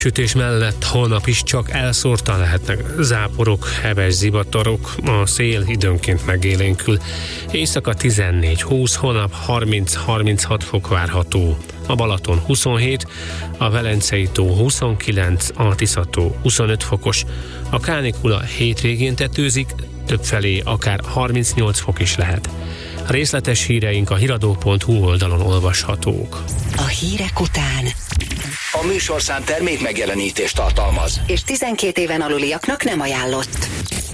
Sütés mellett holnap is csak elszórtan lehetnek záporok, heves zivatarok, a szél időnként megélénkül. Éjszaka 14-20, holnap 30-36 fok várható. A Balaton 27, a Velencei tó 29, a Tisza-tó 25 fokos. A kánikula hétvégén tetőzik, többfelé akár 38 fok is lehet. A részletes híreink a hiradó.hu oldalon olvashatók. A hírek után A műsorszám termék megjelenítést tartalmaz, és 12 éven aluliaknak nem ajánlott.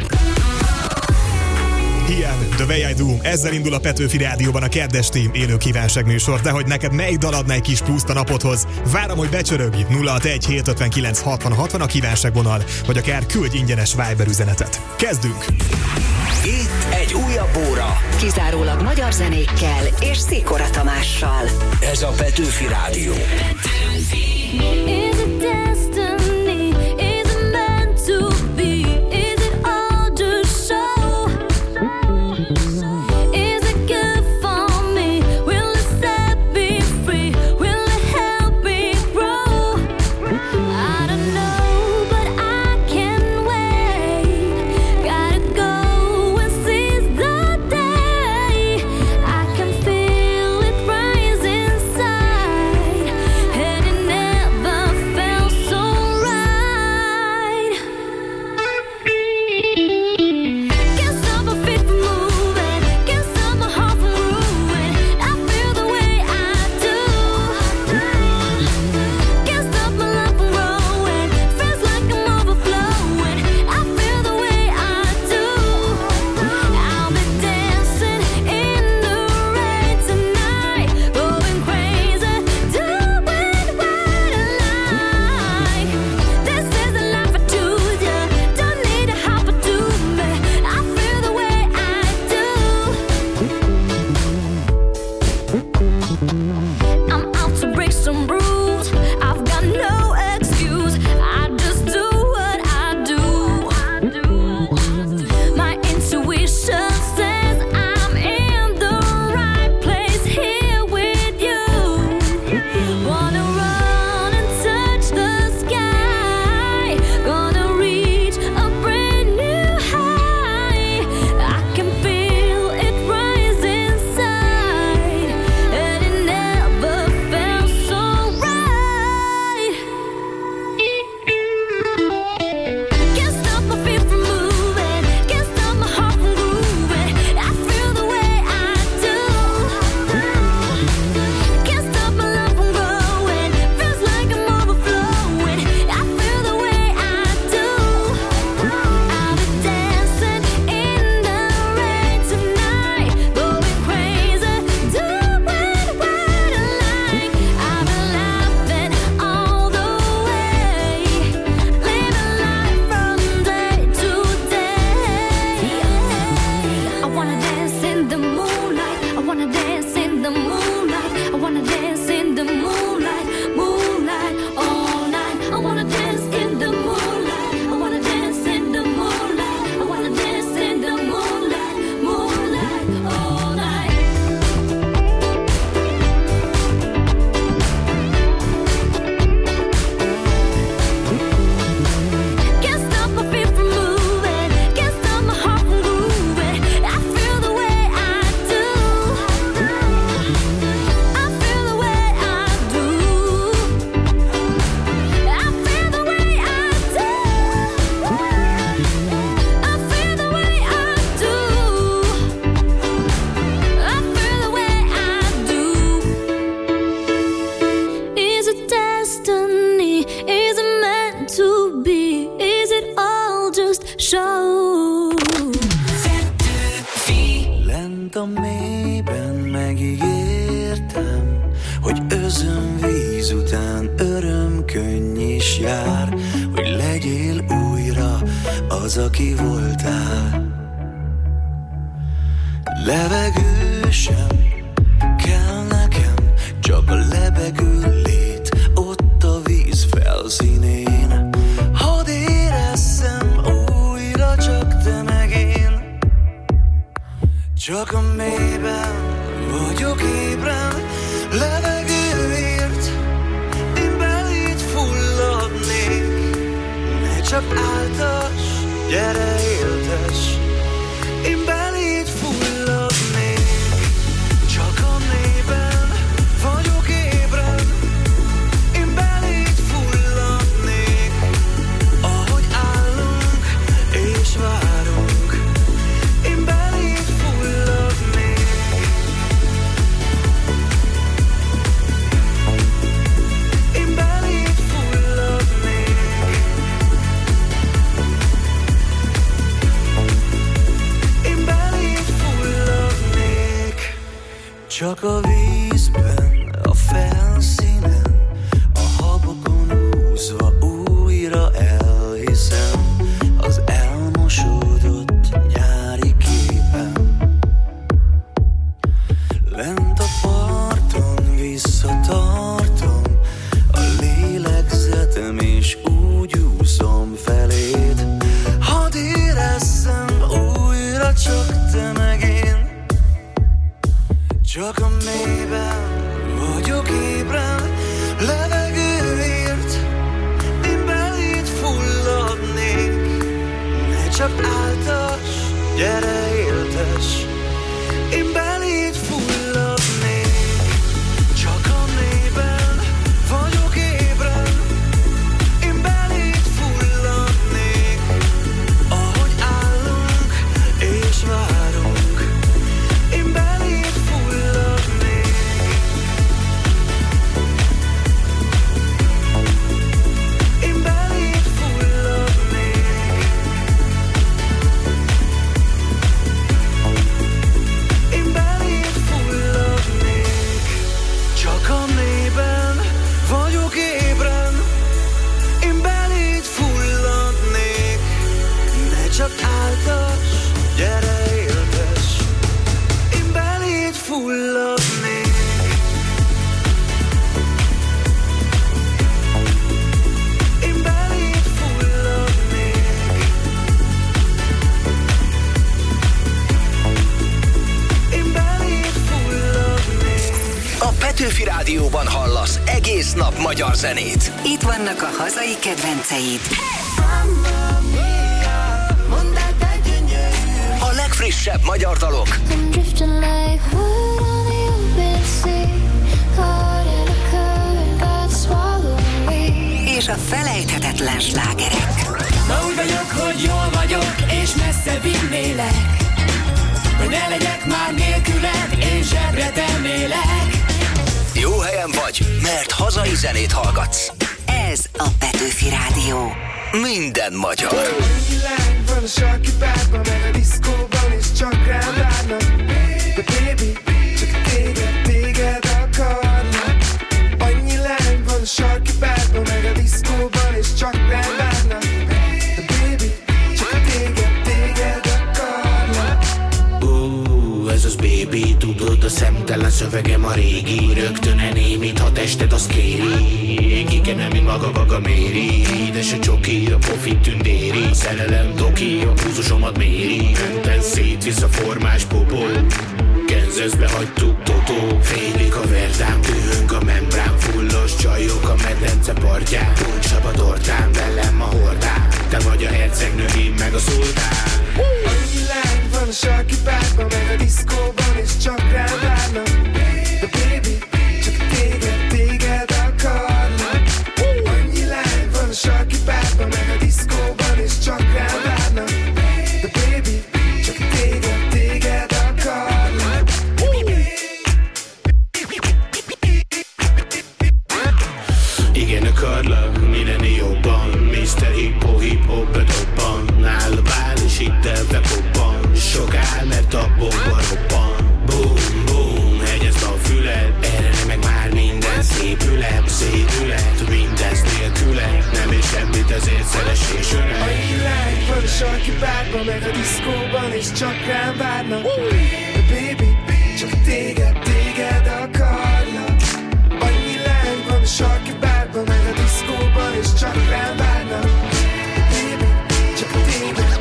Ilyen, The Way I Do. Ezzel indul a Petőfi Rádióban a keddesti élő kívánságműsor, de hogy neked melyik dal adna egy kis pluszt a napodhoz? Várom, hogy becsörögj. 061 759 60 60 a kívánságvonal, vagy akár küldj ingyenes Viber üzenetet. Kezdünk! Itt egy újabb óra. Kizárólag magyar zenékkel és Szikora Tamással. Ez a Petőfi Rádió. a mélyben megígértem, hogy özönvíz után örömkönny is jár, hogy legyél újra az, aki voltál. Levegő sem kell nekem, csak a lebegő lét ott a víz felszínén. Hadd érezzem újra csak te meg én, csak a mélyben vagyok ébren, levegőért én beléd fulladnék. csak áltass, gyere éltes, én beléd fulladnék, csak a mélyben vagyok ébren, én beléd fulladnék, ahogy állunk és várunk, én beléd fulladnék. Én beléd fulladnék. Én beléd fulladnék. Csak a vízben, a felszínen, a habokon húzva újra elhiszem az elmosódott nyári képen. Lent a parton visszatartom a lélegzetem, és úgy úszom feléd. Hadd érezzem újra csak te meg én. Csak a mélyben vagyok ébren, levegőért én beléd fulladnék. Ne csak áltass, gyere éltes, én beléd fulladnék. Csak a mélyben vagyok ébren, én beléd fulladnék. Ahogy állunk és várunk, én beléd fulladnék. Én beléd fulladnék. Én beléd fulladnék. Csak a mélyben vagyok ébren, én beléd fulladnék. Ne csak áltass, gyere éltes, én beléd fulladnék. Én beléd fulladnék. Én beléd fulladnék. A Petőfi Rádióban hallasz egész nap magyar zenét. Itt vannak a hazai kedvenceid. A legfrissebb magyar dalok, I'm drifting like wood on the open sea, caught in a current, got swallowed away. És a felejthetetlen slágerek. Ma úgy vagyok, hogy jól vagyok, és messze vinnélek, hogy ne legyek már nélküled, én zsebre tennélek. jó helyen vagy, mert hazai zenét hallgatsz. Ez a Petőfi Rádió. Minden magyar. Lány van a sarki bárban, meg a diszkóban, és csak rám várnak. De baby, csak téged akarnak. Annyi lány van a sarki bárban, meg a diszkóban, és csak rám várnak. De baby, csak téged akarnak. Ez az baby, tudod, a szemtelen szövegem a régi. Rögtön enémít, ha tested azt kéri. Én kikenem, mint maga méri. De se csoki, a profit tündéri. A szerelem doki, a púzusomat méri. Menten szétvisz a formás popó. Kenzeszbe hagytuk totó. Félik a verdám, dühöng a membrán. Fullos csajok a medence partján. Puncsab a tortán, velem a hordán. Te vagy a hercegnő, én meg a szultán. Annyi lány van a sarki bárban, meg a diszkóban, és csak rám várnak. De baby, csak téged akarnak. Annyi lány van a sarki bárban, meg a diszkóban, és csak rám várnak. De baby, csak téged akarnak. Igen, akarlak, minden jobban. Mr. Hip-hop bedobban. Áll a bál és itt elbekobban. Sok áll, mert a bomba robban. Boom, boom, hegyezd a füled. Erre meg már minden szépület. Szédület, mindez nélkület. Nem ér semmit, ezért szeres és öleg. Annyi lány van a sarki bárban, meg a diszkóban, és csak rám várnak. De baby, csak téged akarnak. Annyi lány van a sarki bárban, meg a diszkóban, és csak rám várnak. De baby, csak téged akarnak.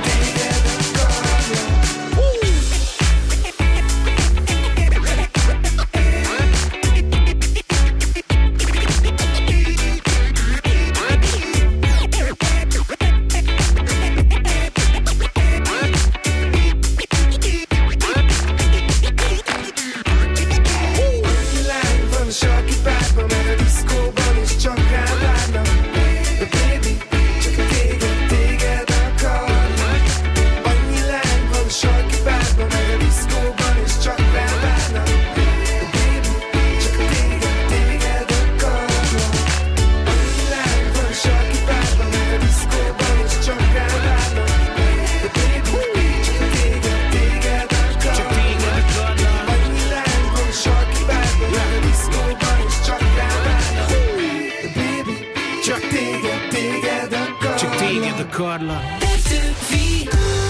Karla. Petőfi.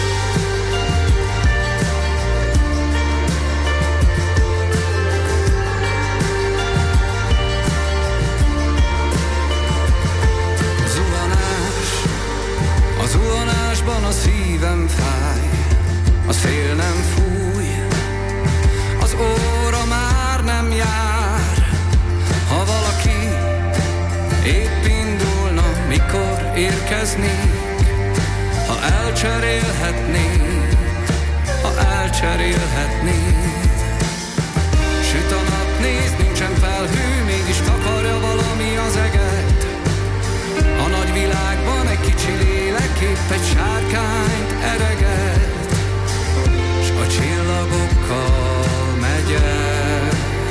A zuhanásban a szívem fáj, a szél nem fúj, az óra már nem jár. Ha valaki épp indulna, mikor érkeznék, ha elcserélhetnék, ha elcserélhetnék. Süt a nap, nézd, nincsen felhő, mégis takarja valami az eget. A nagy világban egy kicsi lélek épp egy sárkányt ereget, s a csillagokkal megyek.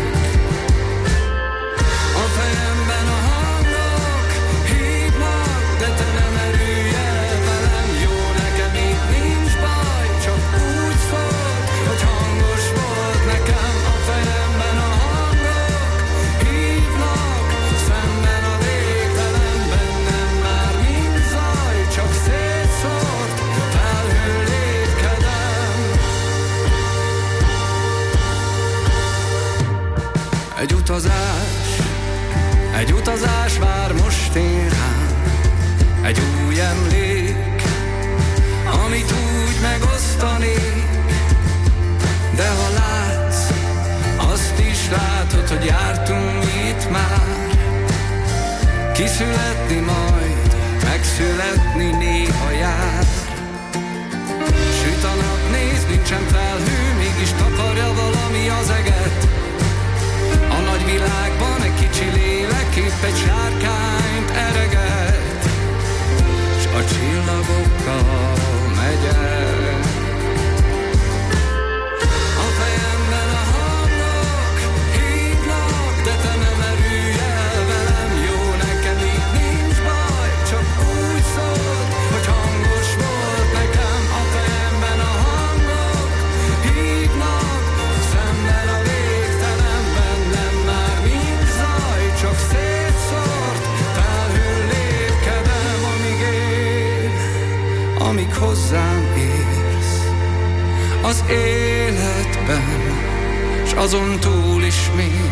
A fejemben a hangok hívnak, de te nem erülj el velem. Jó, nekem itt nincs baj, csak úgy szólt, hogy hangos volt nekem. A fejemben a hangok hívnak, szemben a végtelenben nem már nincs zaj, csak szétszórt felhő lépkedem. Egy utazás vár most én rám, egy új emlék, amit úgy megosztanék. De ha látsz, azt is látod, hogy jártunk itt már. Kiszületni majd, megszületni néha jár. Süt a nap, nézd, nincsen felhő, mégis takarja valami az eget. A nagy világban egy kicsi lélek épp egy sárkányt ereget, s a csillagokkal megyek. A fejemben a hangok hívnak, de te nem erülj el velem. Jó, nekem itt nincs baj, csak úgy szólt, hogy hangos volt nekem. A fejemben a hangok hívnak, szemben a végtelenben nem már nincs zaj, csak szétszórt felhő lépkedem, amíg él, amíg hozzám érsz az életben, s azon túl is még.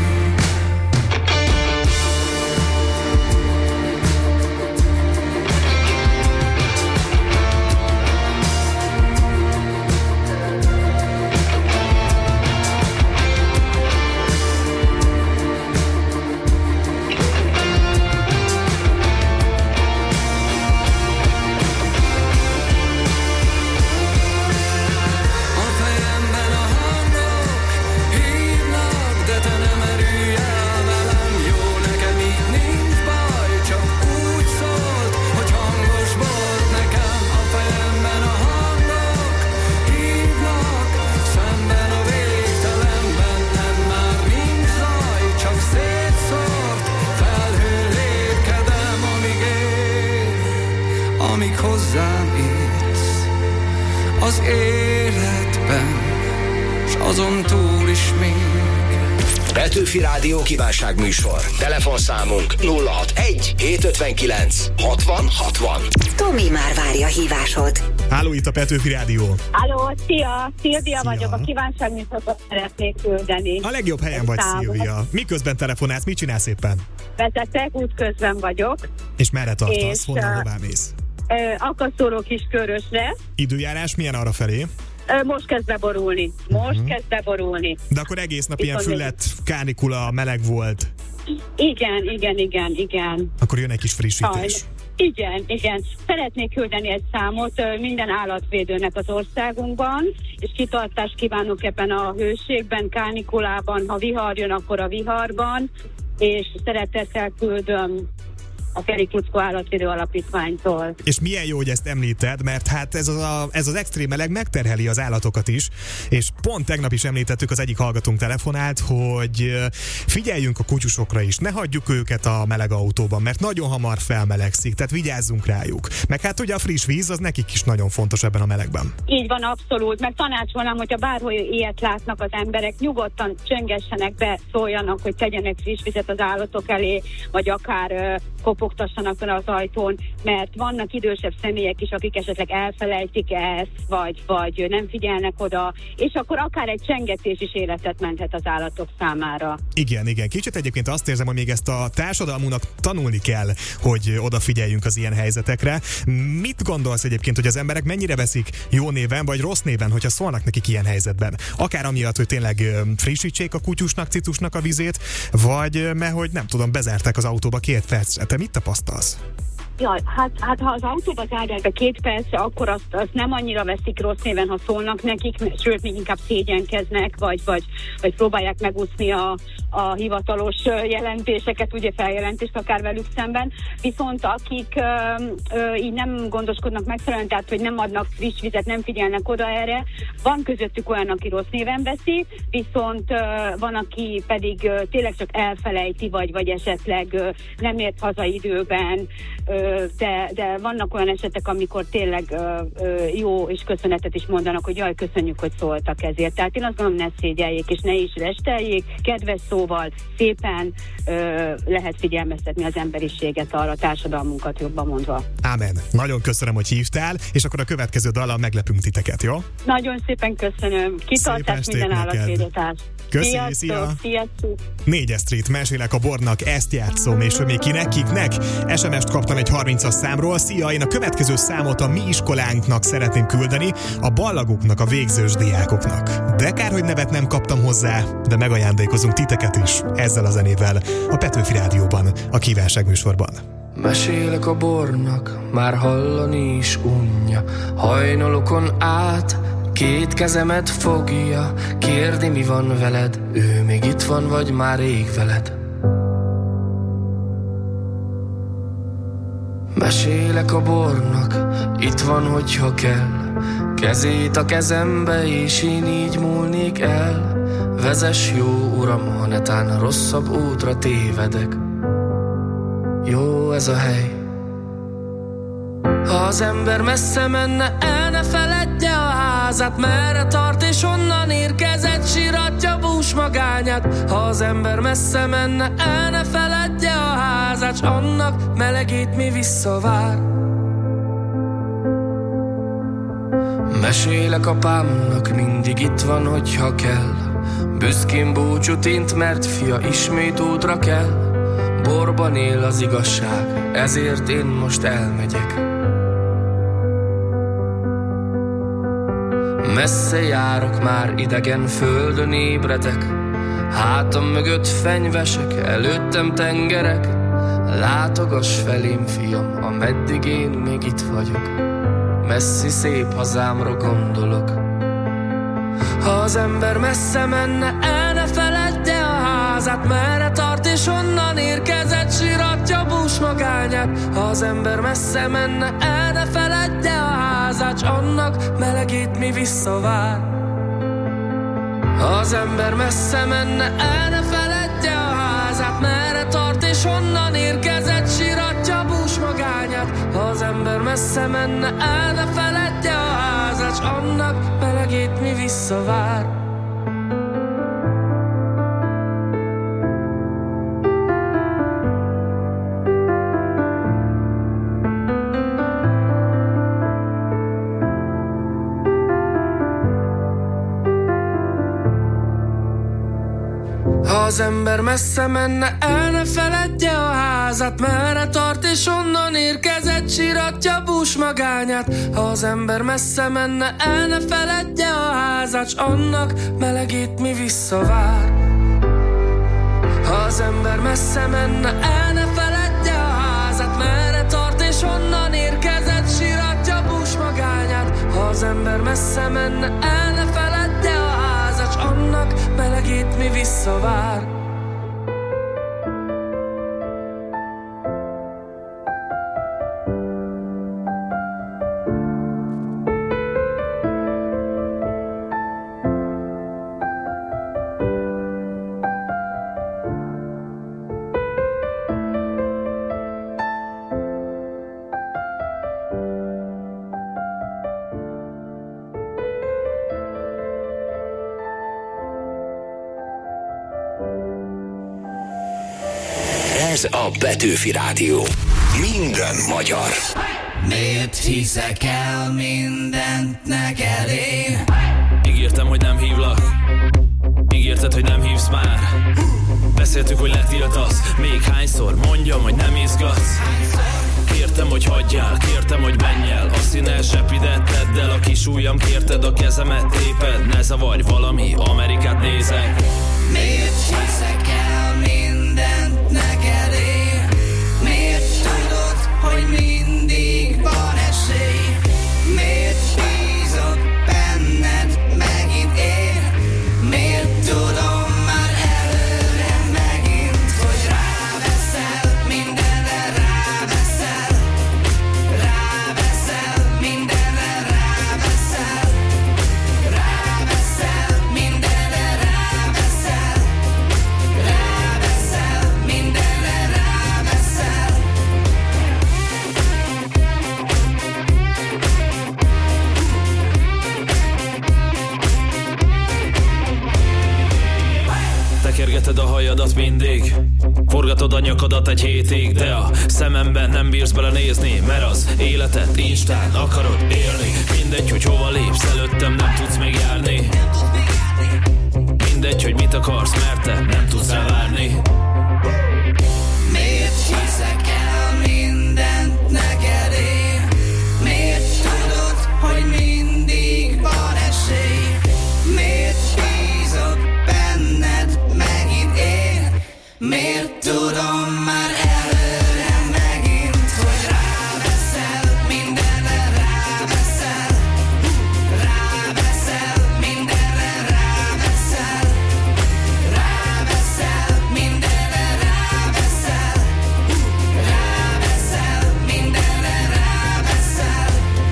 A fejemben a hangok hívnak, de te nem erülj el velem. Jó, nekem itt nincs baj, csak úgy szólt, hogy hangos volt nekem. A fejemben a hangok hívnak, szemben a végtelenben nem már nincs zaj, csak szétszórt felhő lépkedem, amíg él, amíg hozzám érsz az életben, s azon túl is még. Petőfi Rádió kívánságműsor. Telefonszámunk 061 759 60 60. Tomi már várja hívásod. Háló, itt a Petőfi Rádió. Halló, szia! Szilvia Szia. vagyok, a kívánságműsorban szeretnék küldeni. A legjobb helyen vagy, Szilvia. Miközben telefonálsz, mit csinálsz éppen? Vezetek, útközben vagyok. És merre tartasz? És, Honnan, hová mész? Akasztóró Kiskörösre. Időjárás milyen arra felé? Most kezd beborulni. Kezd beborulni. De akkor egész nap ilyen Viszont füllet, kánikula, meleg volt. Igen. Akkor jön egy kis frissítés. Igen. Szeretnék küldeni egy számot minden állatvédőnek az országunkban, és kitartást kívánok ebben a hőségben, kánikulában, ha vihar jön, akkor a viharban, és szeretettel küldöm a Keri Kluckó Állatvédő Alapítványtól. És milyen jó, hogy ezt említed, mert hát ez az extrém meleg megterheli az állatokat is, és pont tegnap is említettük, az egyik hallgatónk telefonált, hogy figyeljünk a kutyusokra is, ne hagyjuk őket a meleg autóban, mert nagyon hamar felmelegszik, tehát vigyázzunk rájuk. Meg hát ugye a friss víz, az nekik is nagyon fontos ebben a melegben. Így van, abszolút, meg tanácsolnám, hogyha bárhol ilyet látnak az emberek, nyugodtan csöngessenek be, szóljanak, hogy tegyenek friss vizet az állatok elé, vagy akár kopogtassanak fel az ajtón, mert vannak idősebb személyek is, akik esetleg elfelejtik ezt, vagy nem figyelnek oda, és akkor akár egy csengetés is életet menthet az állatok számára. Igen. Kicsit egyébként azt érzem, hogy még ezt a társadalmunknak tanulni kell, hogy odafigyeljünk az ilyen helyzetekre. Mit gondolsz egyébként, hogy az emberek mennyire veszik jó néven, vagy rossz néven, hogyha szólnak nekik ilyen helyzetben? Akár amiatt, hogy tényleg frissítsék a kutyusnak, cicusnak a vizét, vagy mert hogy nem tudom, bezárták az autóba 2 percre. Te mit tapasztalsz? Jaj, hát ha az autóba zárják be 2 percre, akkor azt nem annyira veszik rossz néven, ha szólnak nekik, sőt, még inkább szégyenkeznek, vagy próbálják megúszni a hivatalos jelentéseket, ugye feljelentést akár velük szemben. Viszont akik így nem gondoskodnak megfelelően, tehát hogy nem adnak friss vizet, nem figyelnek oda erre, van közöttük olyan, aki rossz néven veszi, viszont van, aki pedig tényleg csak elfelejti, vagy esetleg nem ért haza időben, de vannak olyan esetek, amikor tényleg jó és köszönetet is mondanak, hogy jaj, köszönjük, hogy szóltak ezért. Tehát én azt gondolom, ne szégyeljék és ne is resteljék, kedves szóval szépen lehet figyelmeztetni az emberiséget arra, a társadalmunkat jobban mondva. Ámen. Nagyon köszönöm, hogy hívtál, és akkor a következő dallal meglepünk titeket, jó? Nagyon szépen köszönöm. Kitartás minden állatvédőtárs. Köszi, szia! Sziasztok! 4 Street, mesélek a Bornak, ezt játszom, és hogy még kiknek? SMS-t kaptam egy 30-as számról. Szia, én a következő számot a mi iskolánknak szeretném küldeni, a ballagoknak, a végzős diákoknak. De kár, hogy nevet nem kaptam hozzá, de megajándékozunk titeket is ezzel a zenével a Petőfi Rádióban, a Kívánság műsorban. Mesélek a bornak, már hallani is unja, hajnalokon át 2 kezemet fogja, kérdi, mi van veled, ő még itt van, vagy már rég veled. Mesélek a bornak, itt van, hogyha kell, kezét a kezembe, és én így múlnék el. Vezess, jó uram, ha netán rosszabb útra tévedek. Jó ez a hely. Ha az ember messze menne, el ne feledje a házát, merre tart és honnan érkezett, síratja bús magányát. Ha az ember messze menne, el ne feledje a házát, s annak melegét mi visszavár. Mesélek apámnak, mindig itt van, hogyha kell, büszkén búcsút int, mert fia ismét útra kell. Borban él az igazság, ezért én most elmegyek. Messze járok, már idegen földön ébredek, hátam mögött fenyvesek, előttem tengerek. Látogass felém, fiam, ameddig én még itt vagyok, messzi szép hazámra gondolok. Ha az ember messze menne, el ne feledje a házát, merre tart és honnan érkezett, síratja bús magányát. Ha az ember messze menne, el ne feledje a házát, s annak melegét mi visszavár. Ha az ember messze menne, el ne feledje a házát, merre tart és honnan érkezett, síratja bús magányát. Ha az ember messze menne, el ne feledje a házát, s annak melegét mi visszavár. Ha az ember messze menne, el ne feledje a házát, merre tart és honnan érkezett, síratja bús magányát. Ha az ember messze menne, el ne feledje a házát, s annak melegét mi visszavár. Ha az ember messze menne, el ne feledje a házát, merre tart és honnan érkezett, síratja bús magányát. Ha az ember messze menne, el ne feledje a házát, s annak melegét mi visszavár. Ez a Petőfi Rádió. Minden magyar. Miért hiszek el mindent neked én? Ígértem, hogy nem hívlak. Ígérted, hogy nem hívsz már. Beszéltük, hogy letiltasz. Még hányszor mondjam, hogy nem izgatsz. Kértem, hogy hagyjál, kértem, hogy menj el. A színes epidet tedd el, a kis ujjam, kérted, a kezemet téped. Ne zavarj, valami Amerikát nézek. Miért hiszek el mindent neked én? Miért tudod, hogy mindig van esély? Miért bízok benned megint én? Miért tudom már előre megint, hogy ráveszel, mindenre ráveszel? Ráveszel, mindenre ráveszel? Ráveszel, mindenre ráveszel? Ráveszel, mindenre ráveszel? Tekergeted a hajadat mindig, forgatod a nyakadat egy hétig, de a szememben nem bírsz belenézni, mert az életet Instán akarod élni. Mindegy, hogy hova lépsz, előttem nem tudsz még járni. Mindegy, hogy mit akarsz, mert te nem tudsz elvárni. Miért hiszek el mindent neked én? Miért tudod, hogy mindig van esély? Miért bízok benned megint én? Miért tudom már előre megint, hogy ráveszel, mindenre ráveszel? Ráveszel, mindenre ráveszel? Ráveszel, mindenre ráveszel? Ráveszel, mindenre ráveszel?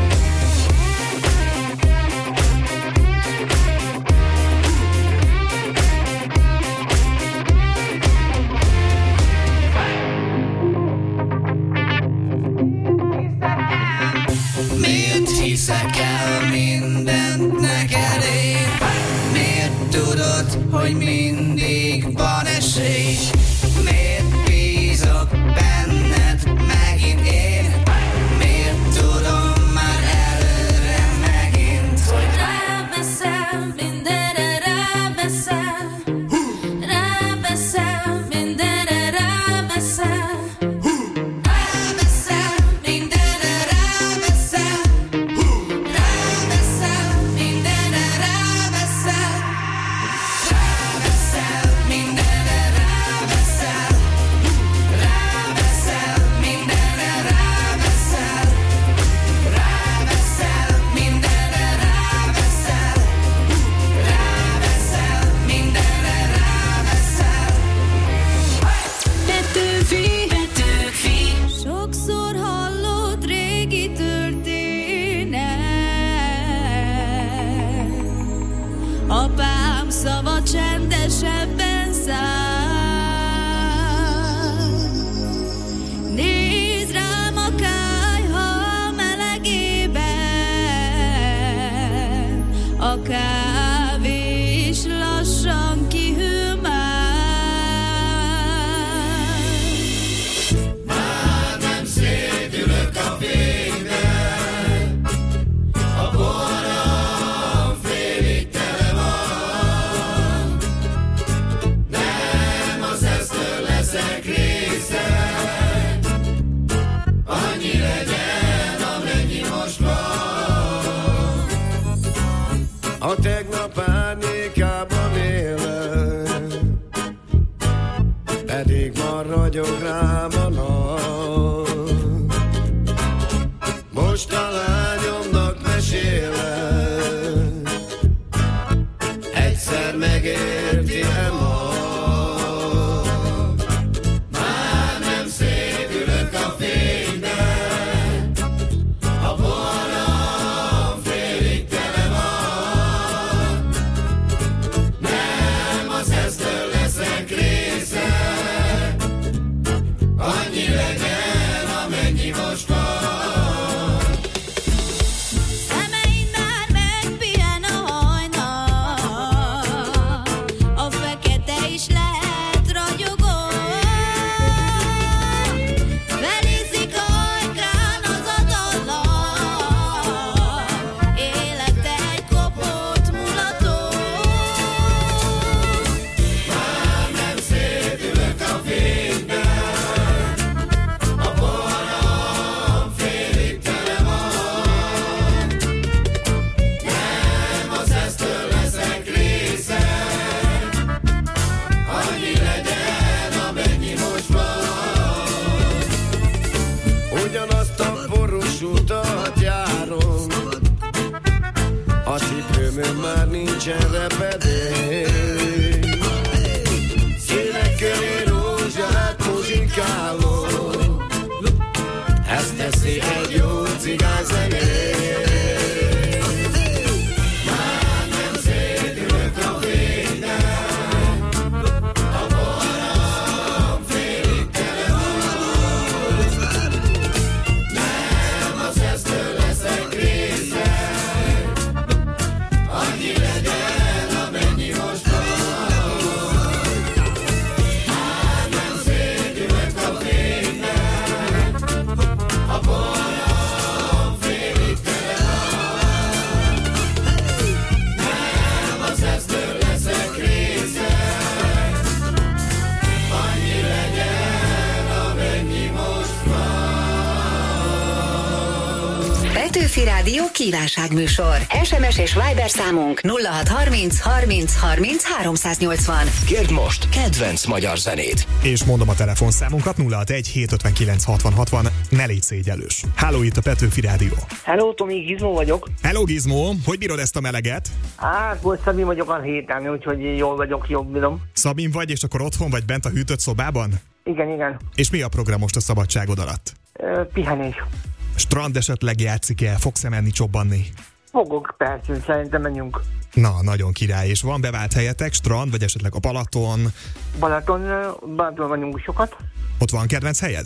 Miért hiszek el mindent neked én? Miért tudod, hogy mindig van esély? Miért bízok benned megint én? Miért tudom már előre megint, hogy ráveszel, mindenre ráveszel? Ráveszel, mindenre ráveszel? Ráveszel, mindenre ráveszel? Ráveszel, mindenre ráveszel? Ráveszel, mindenre ráveszel? Ráveszel, mindenre ráveszel? Ráveszel, mindenre ráveszel? Ráveszel, mindenre ráveszel? Petőfi, sokszor hallott régi történet. Apám szava csendesebben száll. Nézd rám a kályha melegében, a kávé is lassan kihűl már. Már nem szédülök a fényben, a borom félig tele van. Nem az esztől leszek része, annyi legyen, amennyi most van. A tegnap árnyékában élek, pedig ma ragyog rám a nap. Most a lányomnak mesélek, egyszer megérti-e ma? Már nem szédülök a fényben, a borom félig tele van. Nem az esztől leszek része, annyi legyen, amennyi most van. Szemeimmel más utat járom. A cipőmön már nincsen repedék. Szélek köré rózsát muzsikálok. Ezt teszi egy jó cigányzenét. Már nem szédülök a fénynek, a borom félig tele van. Nem az esztől leszek része, annyi legyen, amennyi most van. Már nem szédülök a fénynek, a borom félig tele van. Nem az esztől leszek része, annyi legyen, amennyi most van. Petőfi Rádió kívánságműsor. SMS és Viber számunk 0630 30 30 380. Kérd most kedvenc magyar zenét. És mondom a telefonszámunkat 061 759 60 60. Ne légy szégyellős. Háló, itt a Petőfi Rádió. Hello, Tomi, Gizmó vagyok. Hello, Gizmó, hogy bírod ezt a meleget? Most Szabin vagyok a héten, úgyhogy jól vagyok, jobb bírom. Szabin vagy, és akkor otthon vagy bent a hűtött szobában? Igen. És mi a program most a szabadságod alatt? Pihenés. Strand esetleg játszik el? Fogsz-e menni csobbanni? Fogok, persze, szerintem menjünk. Na, nagyon király. És van bevált helyetek? Strand, vagy esetleg a Balaton? Balaton vagyunk sokat. Ott van kedvenc helyed?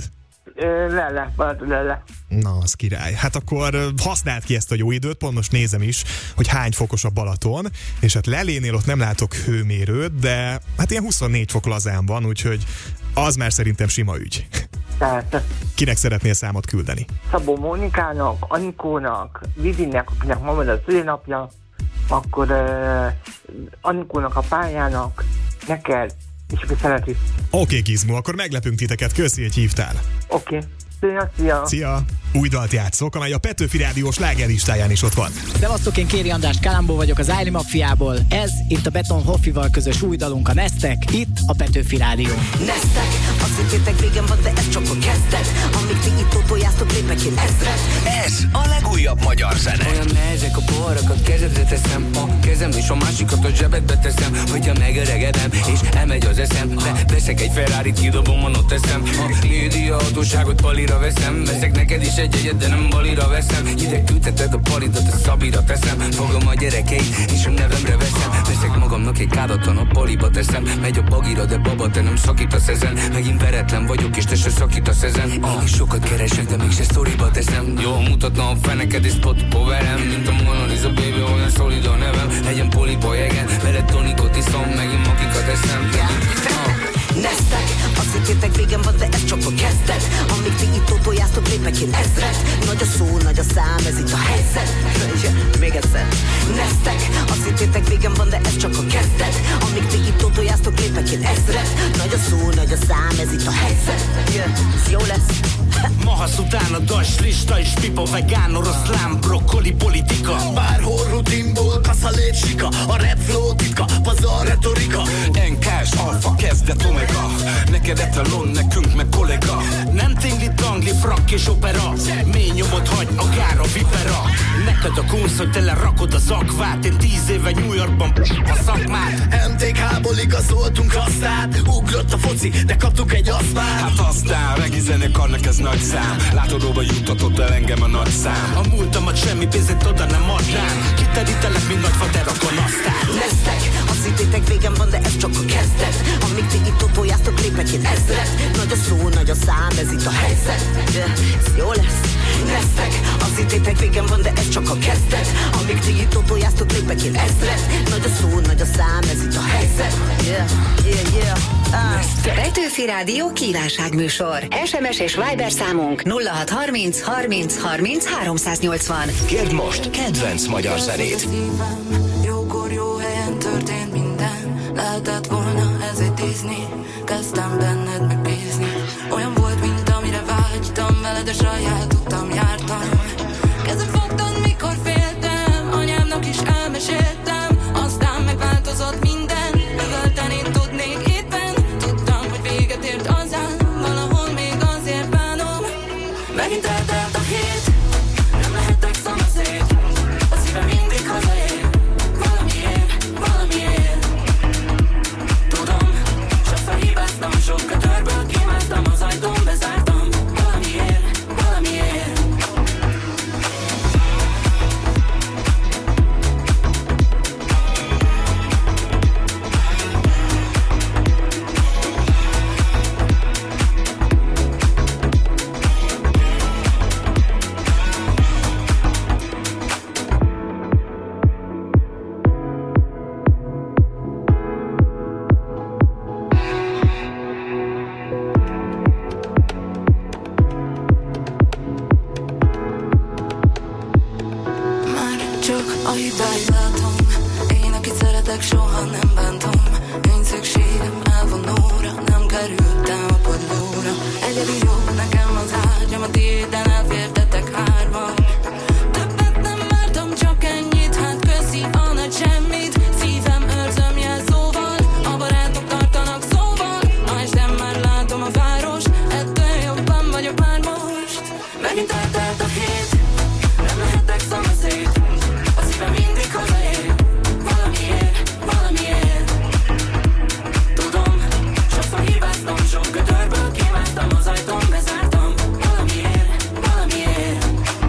Balaton lele. Na, az király. Hát akkor használd ki ezt a jó időt, pont most nézem is, hogy hány fokos a Balaton, és hát Lelénél ott nem látok hőmérőt, de hát ilyen 24 fok lazán van, úgyhogy az már szerintem sima ügy. Tehát Kinek szeretnél számot küldeni? Szabó Mónikának, Anikónak, Vivinek, akinek ma van a szülinapja, akkor Anikónak a pályának, neked, és aki szereti. Oké, Gizmo, akkor meglepünk titeket, köszi, hogy hívtál. Oké. Szia. Szia! Új dalt játszok, amely a Petőfi Rádió slágerlistáján is ott van. Szevasztok, én Kéri András Kalambó vagyok az Ájli Mafiából. Ez itt a Beton Hoffival közös új dalunk, a Neztek, itt a Petőfi Rádió. Neztek, azt hittétek végem van, de ez csak a kezdet. Amíg ti itt tótojáztok, lépek én ezret. Ez a legújabb magyar zene. Olyan nehezek a poharak, kezedre teszem a kezem, és a másikat a zsebedbe teszem. Hogyha megöregedem, és elmegy az eszembe, veszek egy Ferrarit, kidobom, ott teszem. A média hatóságot palira veszem, veszek neked is egy egyet, de nem balira veszem. Ide küldheted a palidat, a Szabira teszem. Fogom a gyerekeit, és a nevemre veszem. Veszek magamnak egy kádaton, a paliba teszem. Megy a bagira, de baba, te nem szakítasz ezen. Megint veretlen vagyok, és te se szakítasz ezen. Én is sokat keresek, de mégse sztoriba teszem. Jól mutatna a feneked, és spotokba verem. Mint a Mona Lisa, baby, olyan szolid a nevem. Legyen poliba jegen, veled tonikot iszom, megint makikat eszem. Neztek, azt hittétek végem van, de ez csak a kezdet. Amíg ti itt tótojáztok, lépek én ezret. Nagy a szó, nagy a szám, ez itt a helyzet. Még egyszer. Neztek, azt hittétek végem van, de ez csak a kezdet. Amíg ti itt tótojáztok, lépek én ezret. Nagy a szó, nagy a szám, ez itt a helyzet. Ez jó lesz. Mahasz utána das, lista és pipa, vegán, oroszlán, brokkoli, politika. Bárhol rutinból kaszalét sika, a rap flow titka, pazar retorika. NK-s, alfa, kezdet, omega. Neked etalon, nekünk meg kollega. Nem tingli, tangli, frak és opera. Mély nyomot hagy a gára vipera. Neked a kunsz, hogy tele rakod az akvát. Én 10 éve New Yorkban a szakmát. MTK-ból igazoltunk aztán. Ugrott a foci, de kaptuk egy asztmát. Hát aztán, regi zenekarnak ez nagy szám. Látodóba juttatott el engem a nagy szám. A múltamat semmi pénzét oda nem adnám. Kiterítelek, mint nagyfa, de rakon aztán. Neztek, azt hittétek végem van, de ez csak a kezdet. Amíg ti itt tótojáztok, lépek én ezret. Nagy a szó, nagy a szám, ez itt a helyzet. Ez jó lesz. Neztek, azt hittétek végem van, de ez csak a kezdet. Amíg ti itt tótojáztok, lépek én ezret. Nagy a szó, nagy a szám, ez itt a helyzet. Petőfi Rádió kívánságműsor. SMS és Viber számunk 0630 30 30 380. Kérd most kedvenc magyar zenét. Jókor, jó helyen történt minden. Lehetett volna ez egy Disney. Kezdtem benned megbízni. Olyan volt, mint amire vágytam. Veled a saját utam jártam. Kezed fogtad, mikor féltem. Anyámnak is elmeséltem. Aztán megváltozott minden. Üvölten én tudnék éppen. Tudtam, hogy véget ért azán. Valahol még azért bánom. Megint eltelt a hét. csak a hibáit látom. Én, akit szeretek, soha nem bántom. Nincs szükségem elvonóra, nem kerültem a padlóra. Egyedül jó nekem az ágyam, a tiéden elfértetek hárman. Többet nem vártam, csak ennyit, hát köszi a nagy semmit. Szívem őrzöm jelszóval, a barátok tartanak szóval. Ma este már látom a város, ettől jobban vagyok már most. Megint eltelt a hét, nem lehetek szanaszét. A szívem mindig hazaér, valamiért, valamiért. Tudom, sokszor hibáztam, sok gödörből kimásztam, az ajtón bezártam. Valamiért, valamiért.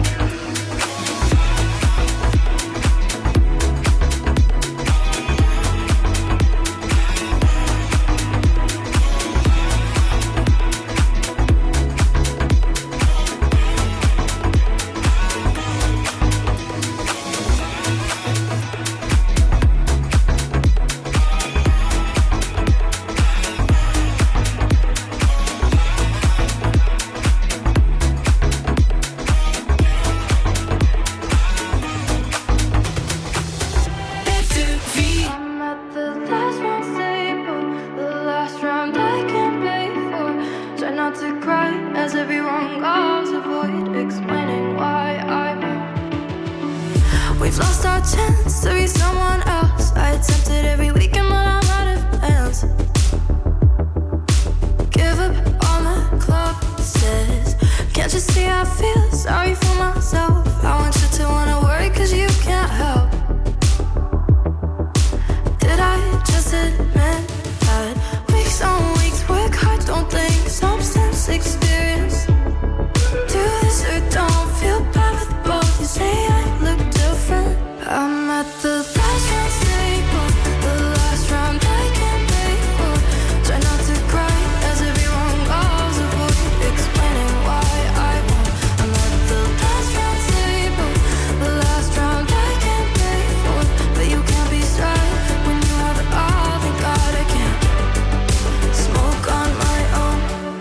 I'm at the last round table, the last round I can't pay for. Try not to cry as everyone goes, avoid explaining why I won't. We've lost our chance to be someone else. I attempted every weekend, but I'm out of plans. Give up on the club says, can't you see I feel sorry for myself? I want you to wanna worry cause you can't help. Did I just admit that weeks on weeks work hard, don't think substance experience? Do this or don't feel bad with both. You say I look different. I'm at the last round table, the last round I can't pay for. Try not to cry as everyone goes, avoid explaining why I won't. I'm at the last round table, the last round I can't pay for. But you can't be sad when you have it all. Thank God I can't smoke on my own.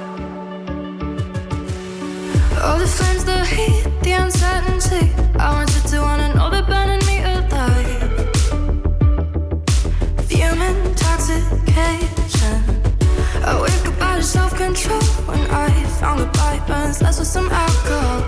All the flames, the heat, the uncertainty. I want you to wanna know they're burning me alive. Fuming intoxication. I wake up out of self-control when I found goodbye burns less with some alcohol.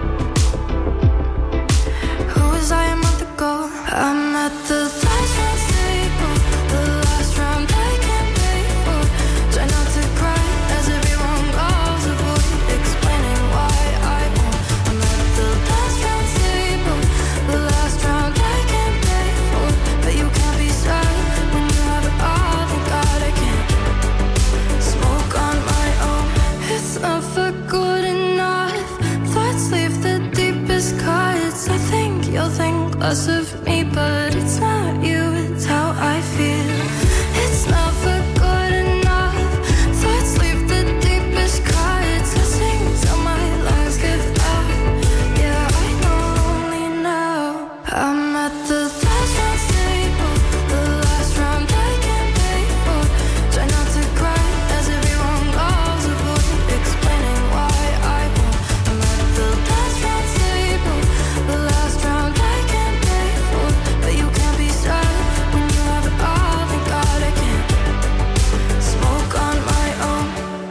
Who was I a month ago? I'm at the last round table, the last round I can't pay for. Try not to cry as everyone goes, avoid explaining why I won't. I'm at the last round table, the last round I can't pay for. But you can't be sad when you have it all. Thank God I can't smoke on my own. It's never good enough. Thoughts leave the deepest cuts. I think you'll think less of me, but it's not you, it's how I feel. It's never good enough. Thoughts leave the deepest cuts. I sing till my lungs give out. Yeah, I know only now. I'm at the last round table, the last round I can't pay for. Try not to cry as everyone goes, avoid explaining why I won't. I'm at the last round table, the last round I can't pay for. But you can't be sad when you have it all. Thank God I can't smoke on my own.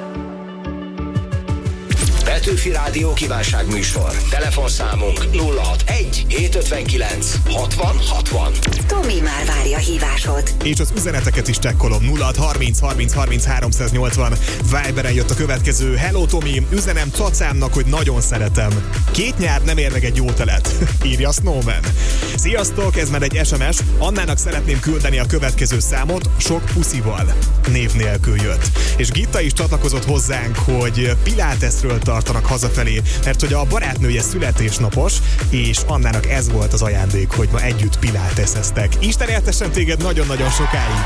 Petőfi Rádió kívánságműsor. Telefonszámunk 061 759 60 60. Tomi már várja hívásod. És az üzeneteket is csekkolom. 0630 30 30 380. Viberen jött a következő. Hello Tomi, üzenem cacámnak, hogy nagyon szeretem. 2 nyár nem ér meg egy jó telet. Írja Snowman. Sziasztok, ez már egy SMS. Annának szeretném küldeni a következő számot, sok puszival. Név nélkül jött. És Gitta is csatlakozott hozzánk, hogy Pilátesről tartanak hazafelé, mert hogy a barátnője születésnapos, és Annának ez volt az ajándék, hogy ma együtt piláteszeztek. Isten éltessen téged nagyon-nagyon sokáig!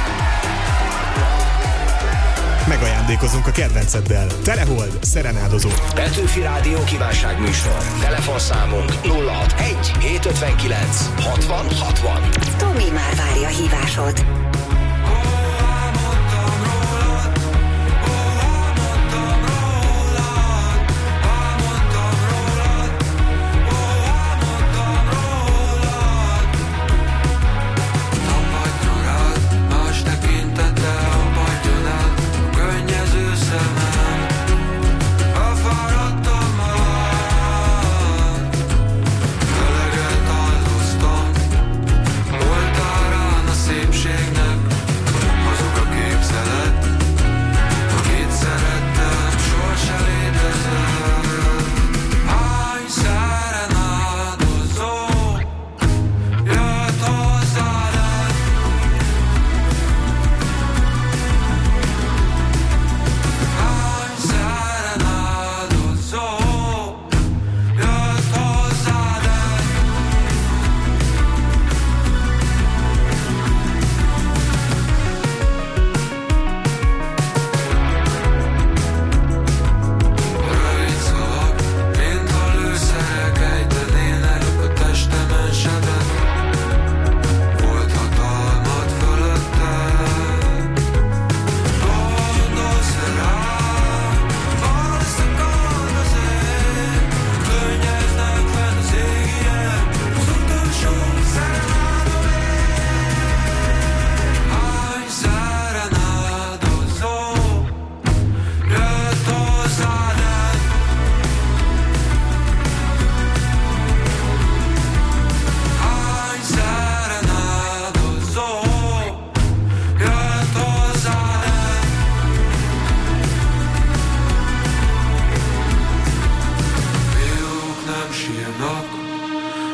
Megajándékozunk a kedvenceddel. Telehold, szerenádozó. Petőfi Rádió kívánságműsor. Telefonszámunk 061 759 60 60. Tomi már várja hívásod. Álmodtam rólad,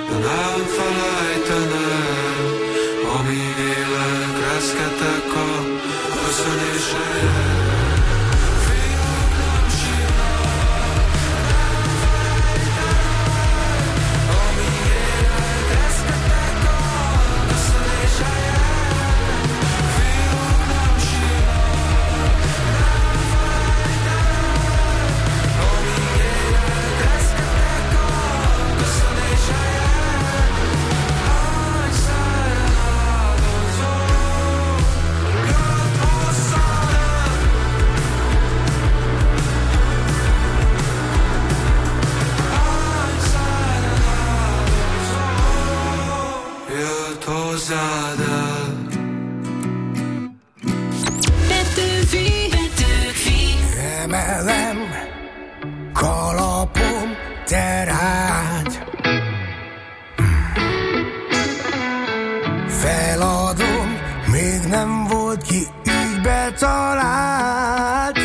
de nem felejtenem, amíg élek, reszketek a köszönésre. Emelem kalapom te rád, feladom, még nem volt ki így betalált.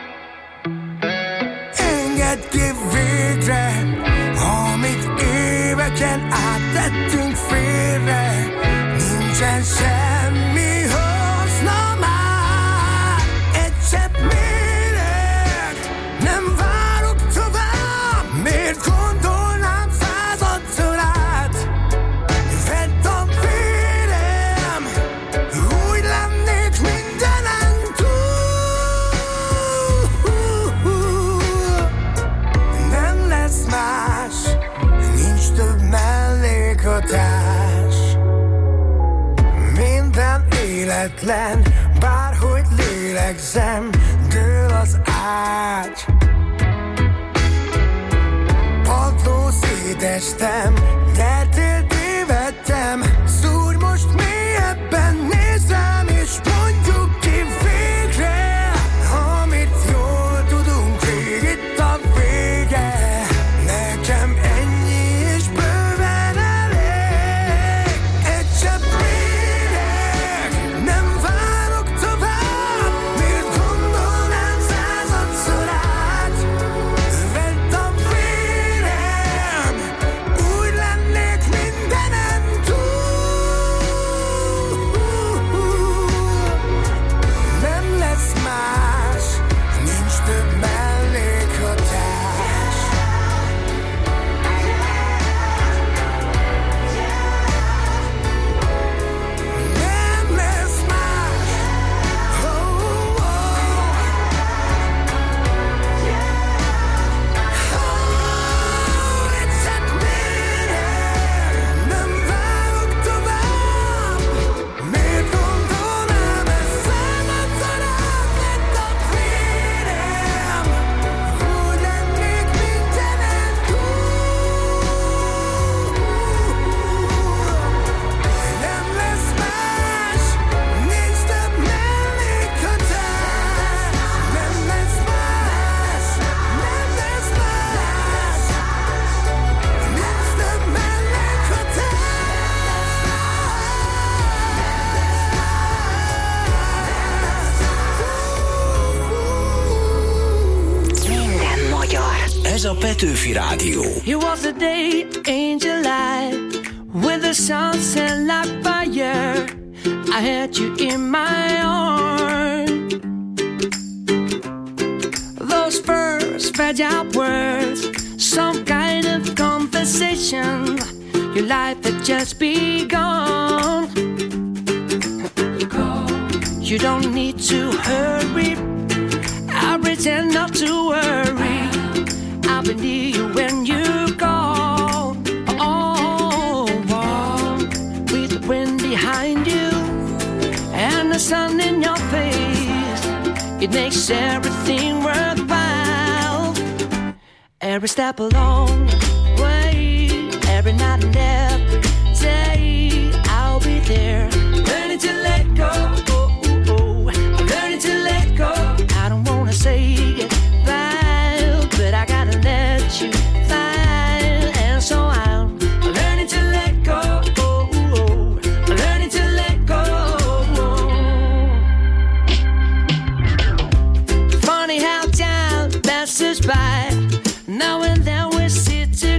Engedd ki végre, amit éveken át tettünk félre. Nincsen semmi haszna már, egy csepp méreg, nem várok tovább. Miért gondolnám századszor át? Vedd a vérem, úgy lennék mindenen túl. Nem lesz más, nincs több mellékhatás. Minden életlen, bárhogy lélegzem, dől az ágy. Padló szétestem, mert tévedtem. Szúrj most mélyebben, nézem és mondjuk ki végre, amit jól tudunk, rég itt a vége. Nekem ennyi és bőven elég. Egy csepp méreg, nem várok tovább. Miért gondolnám századszor át? Vedd a vérem, úgy lennék mindenen túl. Nem lesz más, nincs több mellékhatás. Nem lesz más. Oh, oh. Oh, egy csepp méreg, nem várok tovább. Miért gondolnám ezt századszor át? Vedd a vérem, úgy lennék mindenen túl. Nem lesz más, nincs több mellékhatás. Nem lesz más, nem lesz más, nincs több mellékhatás. Minden magyar. Ez a Petőfi Rádió. It was a day, angel light, with the sunset like fire. I had you in my arms. Those first fragile words, some kind of conversation. Your life had just begun. You don't need to hurry, I'll pretend not to worry. I'll be near you when you call. Oh, with the wind behind you and the sun in your face, it makes everything worthwhile. Every step along the way, every night and every day, I'll be there. Learning to let go, I'm learning to let go. I don't wanna say goodbye, but I gotta let you fly. And so I'm learning to let go, I'm learning to let go. Funny how time passes by, now and then we sit together.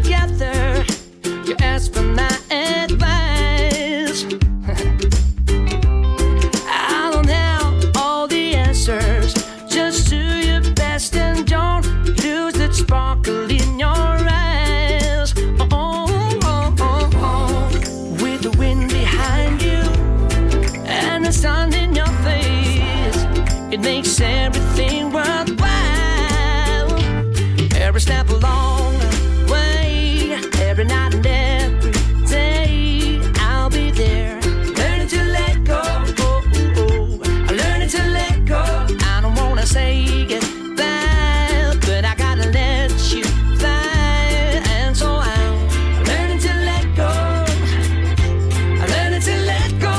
it makes everything worthwhile. Every step along the way, every night and every day, I'll be there. Learning to let go, learning to let go. I don't wanna say goodbye, but I gotta let you fly. And so I'm learning to let go, learning to let go.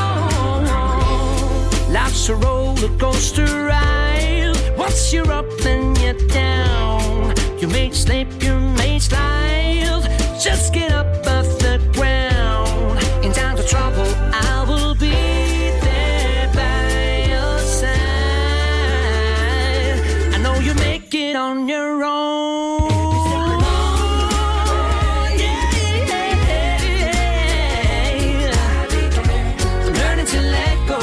Life's a roller coaster ride. Once you're up, then you're down. You may slip, you may slide. Just get up off the ground. In times of trouble, I will be there by your side. I know you make it on your own. Learning to let go.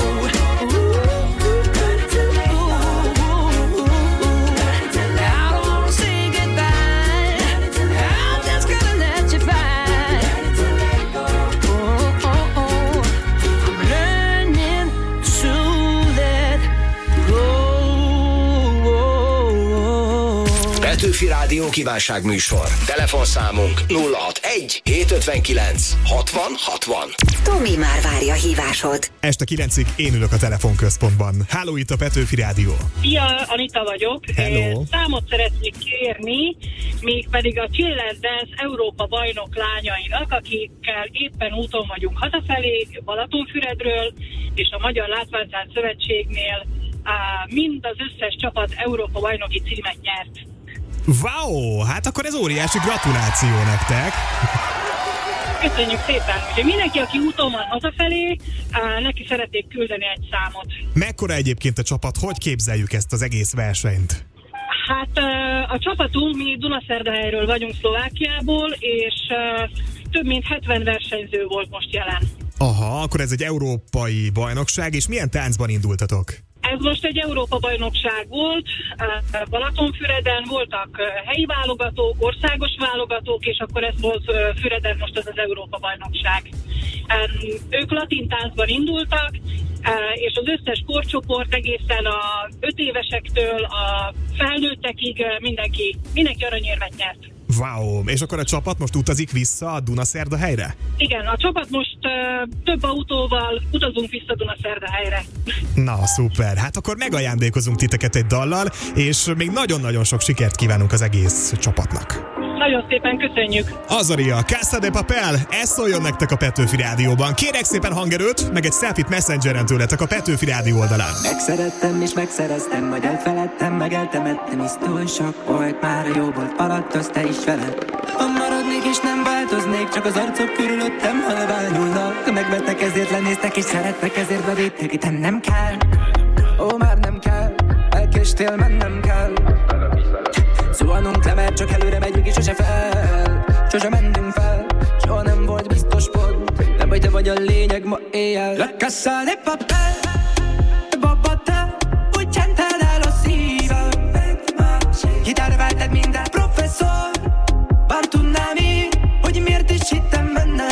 Petőfi Rádió kívánságműsor. Telefonszámunk 061 759 60 60. Tomi már várja hívásod. Este 9-ig én ülök a telefonközpontban. Háló, itt a Petőfi Rádió. Szia, Anita vagyok. Hello. Számot szeretnék kérni, mégpedig a Chiller Dance Európa bajnok lányainak, akikkel éppen úton vagyunk hazafelé, Balatonfüredről, és a Magyar Látványszám Szövetségnél mind az összes csapat Európa bajnoki címet nyert. Wow, hát akkor ez óriási gratuláció nektek. Köszönjük szépen. Úgyhogy mindenki, aki úton van hazafelé, neki szeretnék küldeni egy számot. Mekkora egyébként a csapat? Hogy képzeljük ezt az egész versenyt? Hát a csapatunk, mi Dunaszerdahelyről vagyunk, Szlovákiából, és több mint 70 versenyző volt most jelen. Aha, akkor ez egy európai bajnokság, és milyen táncban indultatok? Ez most egy Európa-bajnokság volt, Balatonfüreden voltak helyi válogatók, országos válogatók, és akkor ez volt Füreden most az Európa-bajnokság. Ők latin táncban indultak, és az összes korcsoport egészen a 5 évesektől a felnőttekig mindenki aranyérmet nyert. Wow, és akkor a csapat most utazik vissza a Dunaszerdahelyre? Igen, a csapat most több autóval utazunk vissza Dunaszerdahelyre. Na, szuper. Hát akkor megajándékozunk titeket egy dallal, és még nagyon-nagyon sok sikert kívánunk az egész csapatnak. Nagyon szépen köszönjük. Azaria, Casa de Papel, ez szóljon nektek a Petőfi Rádióban. Kérek szépen hangerőt, meg egy selfie-t Messengeren tőletek a Petőfi Rádió oldalán. Megszerettem és megszereztem, majd elfeledtem, meg eltemettem, hisz túl sok volt már a jó volt alatt, az te is veled. Ha maradnék és nem változnék, csak az arcok körülöttem halványulnak. Megvettek, ezért lenéztek és szerettek, ezért bevédtek, itt nem kell. Ó, már nem kell, elkéstél, mennem kell. Zuhanunk le, mert csak előre megyünk és sose fel. Sose mentünk fel, soha nem volt biztos pont. Nem baj, te vagy a lényeg ma éjjel. La Casa de Papel, Baba, te úgy csented el a szívem. Kitárváltad minden professzor, bár tudnám én, hogy miért is hittem benned.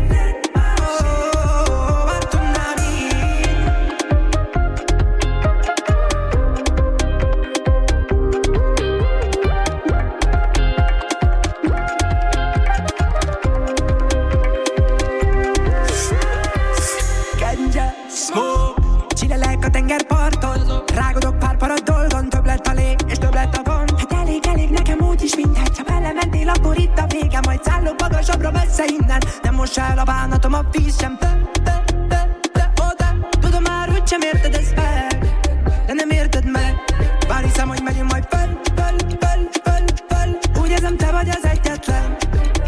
Csilelek a tengerparton, rágodok pár para dolgon, több lett a lé, és több lett a gond. Hát elég nekem úgyis mindegy, ha belementél, akkor itt a vége, majd szállok magasabbra messze innen. Nem most el a bánatom, a víz sem, te, oda. Tudom már, hogy sem érted ezt meg, de nem érted meg. Bár hiszem, hogy megyünk majd föl. Úgy érzem, te vagy az egyetlen.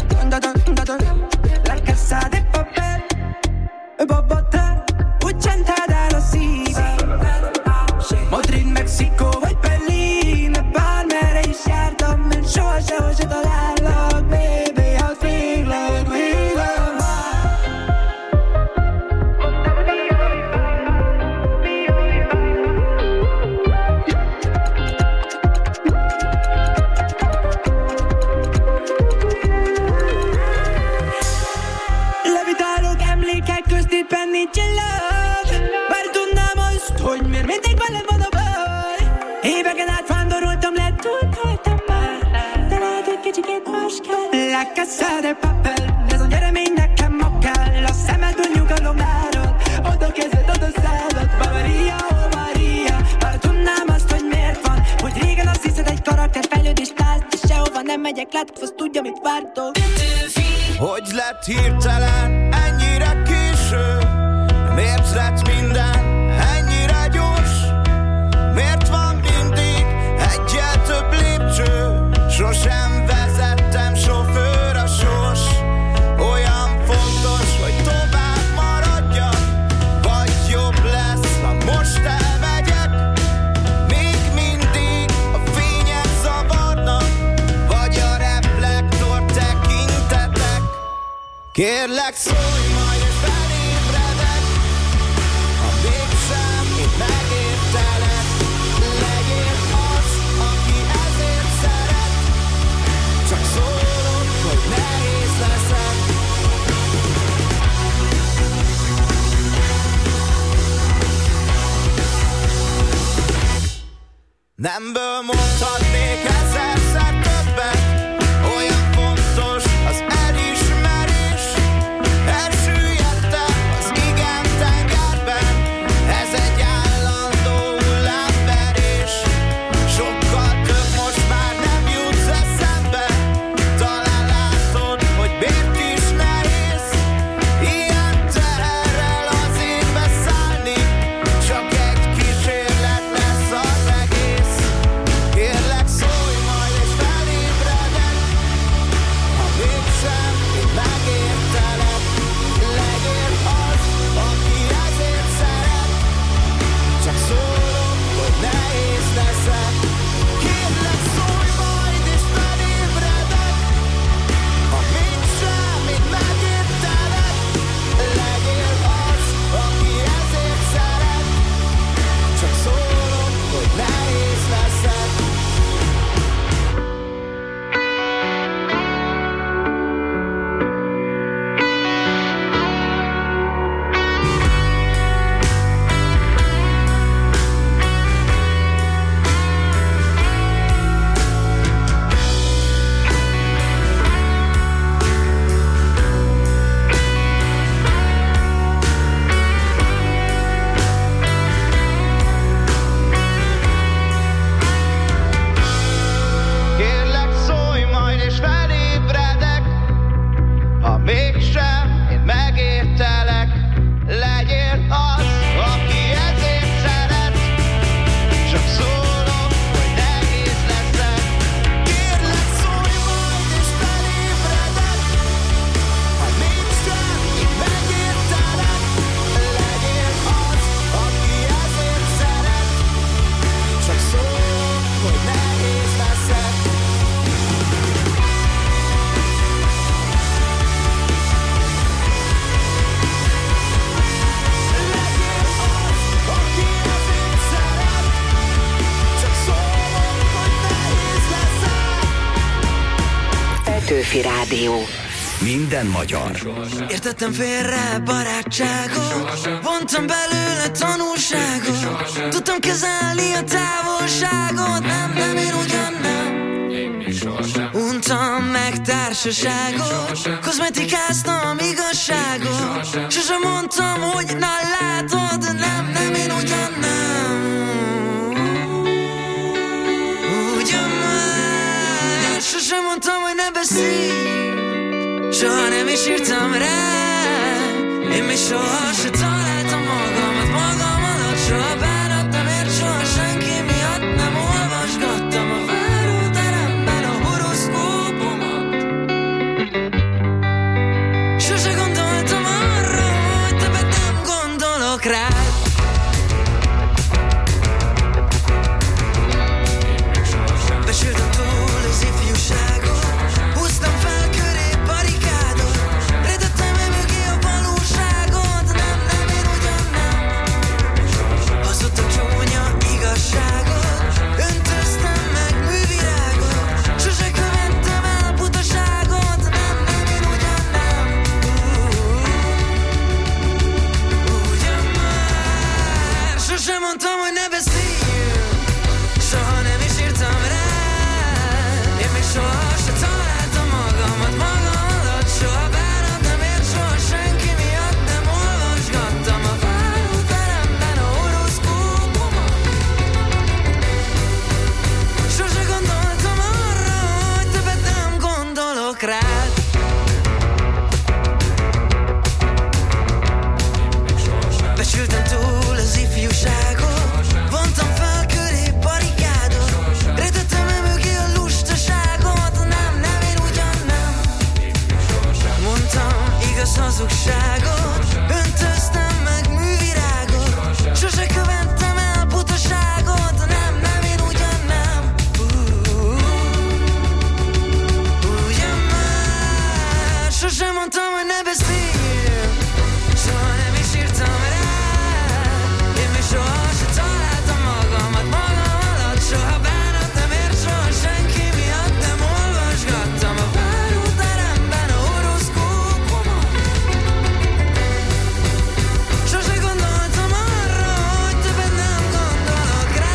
La Casa de Papel, Baba, te úgy csented el a szívem. Madrid, Mexikó vagy Berlin, bármerre is jártam, én soha sehol se talállak, baby, hát véglek. Levitálok emlékek közt, éppen nincsen love. Bár tudnám azt, hogy miért mindig veled van a baj. la casa de papel. Ez a nyeremény nekem ma kell. A szemedből nyugalom árad. Oda kezded, oda szállad. Bavaria, oh Maria. Bár tudnám azt, hogy miért van. Hogy régen azt hiszed, egy karakterfejlődést látsz. De sehova nem megyek, látok, azt tudja, mit vártok. Hogy lett hirtelen ennyire késő? Miért lett minden ennyire gyors? Miért van mindig egyel több lépcső? Sosem vezettem, sofőr a sors. Olyan fontos, hogy tovább maradjak, vagy jobb lesz, ha most elmegyek. Még mindig a fények zavarnak, vagy a reflektor tekintetek. Kérlek, szólj majd és felébredek, ha mégsem én megértelek. Legyél az, aki ezért szeret, csak szólok, hogy nehéz leszek. Nemből mondhatnék ezerszer többet, olyan fontos az elismerés. Elsüllyedtem az igen tengerben, ez egy állandó hullámverés. Sokkal több most már nem jutsz eszembe, talán látod, hogy miért is nehéz ilyen teherrel az énbe szállni. Csak egy kísérlet lesz az egész. Kérlek, szólj majd és felébredek, ha mégsem én megértelek. Legyél az, aki ezért szeret, csak szólok, hogy nehéz leszek. Kérlek, szólj majd és felébredek, ha mégsem én megértelek. Legyél az, aki ezért szeret, csak szólok, hogy nehéz leszek. Kérlek, szólj majd és felébredek, ha mégsem én megértelek. Legyél az, aki ezért szeret, csak szólok, hogy nehéz leszek. Kérlek, szólj majd és felébredek, ha mégsem én megértelek. Legyél az, aki ezért szeret, csak szólok, hogy nehéz leszek. Petőfi Rádió. Minden magyar. Értettem félre barátságot, vontam belőle tanulságot, tudtam kezelni a távolságot, nem, én ugyan nem. Untam meg társaságot, kozmetikáztam igazságot, sosem mondtam, hogy na látod, nem, én ugyan nem. Ugyan már, sosem mondtam, hogy ne beszélj, soha nem is írtam rá. Én még soha se találtam magam alatt, soha bánattam ért, soha senki miatt nem olvasgattam a váróteremben a horoszkópomat. Sose gondoltam arra, hogy többet nem gondolok rád. Besültem túl az ifjúságot, húztam fel köré barikádot, rejtettem el mögé a valóságot, nem, én ugyan nem. hazugságot, öntöztem meg művirágot, sose követtem el butaságot, nem, én ugyan nem. Ugyan már, sosem mondtam, hogy ne beszéljél, soha nem is írtam rá, én még soha se találtam magamat magam alatt, soha bánat nem ért, soha senki miatt nem olvasgattam a váróteremben a horoszkópomat. Sose gondoltam arra, hogy többet nem gondolok rá.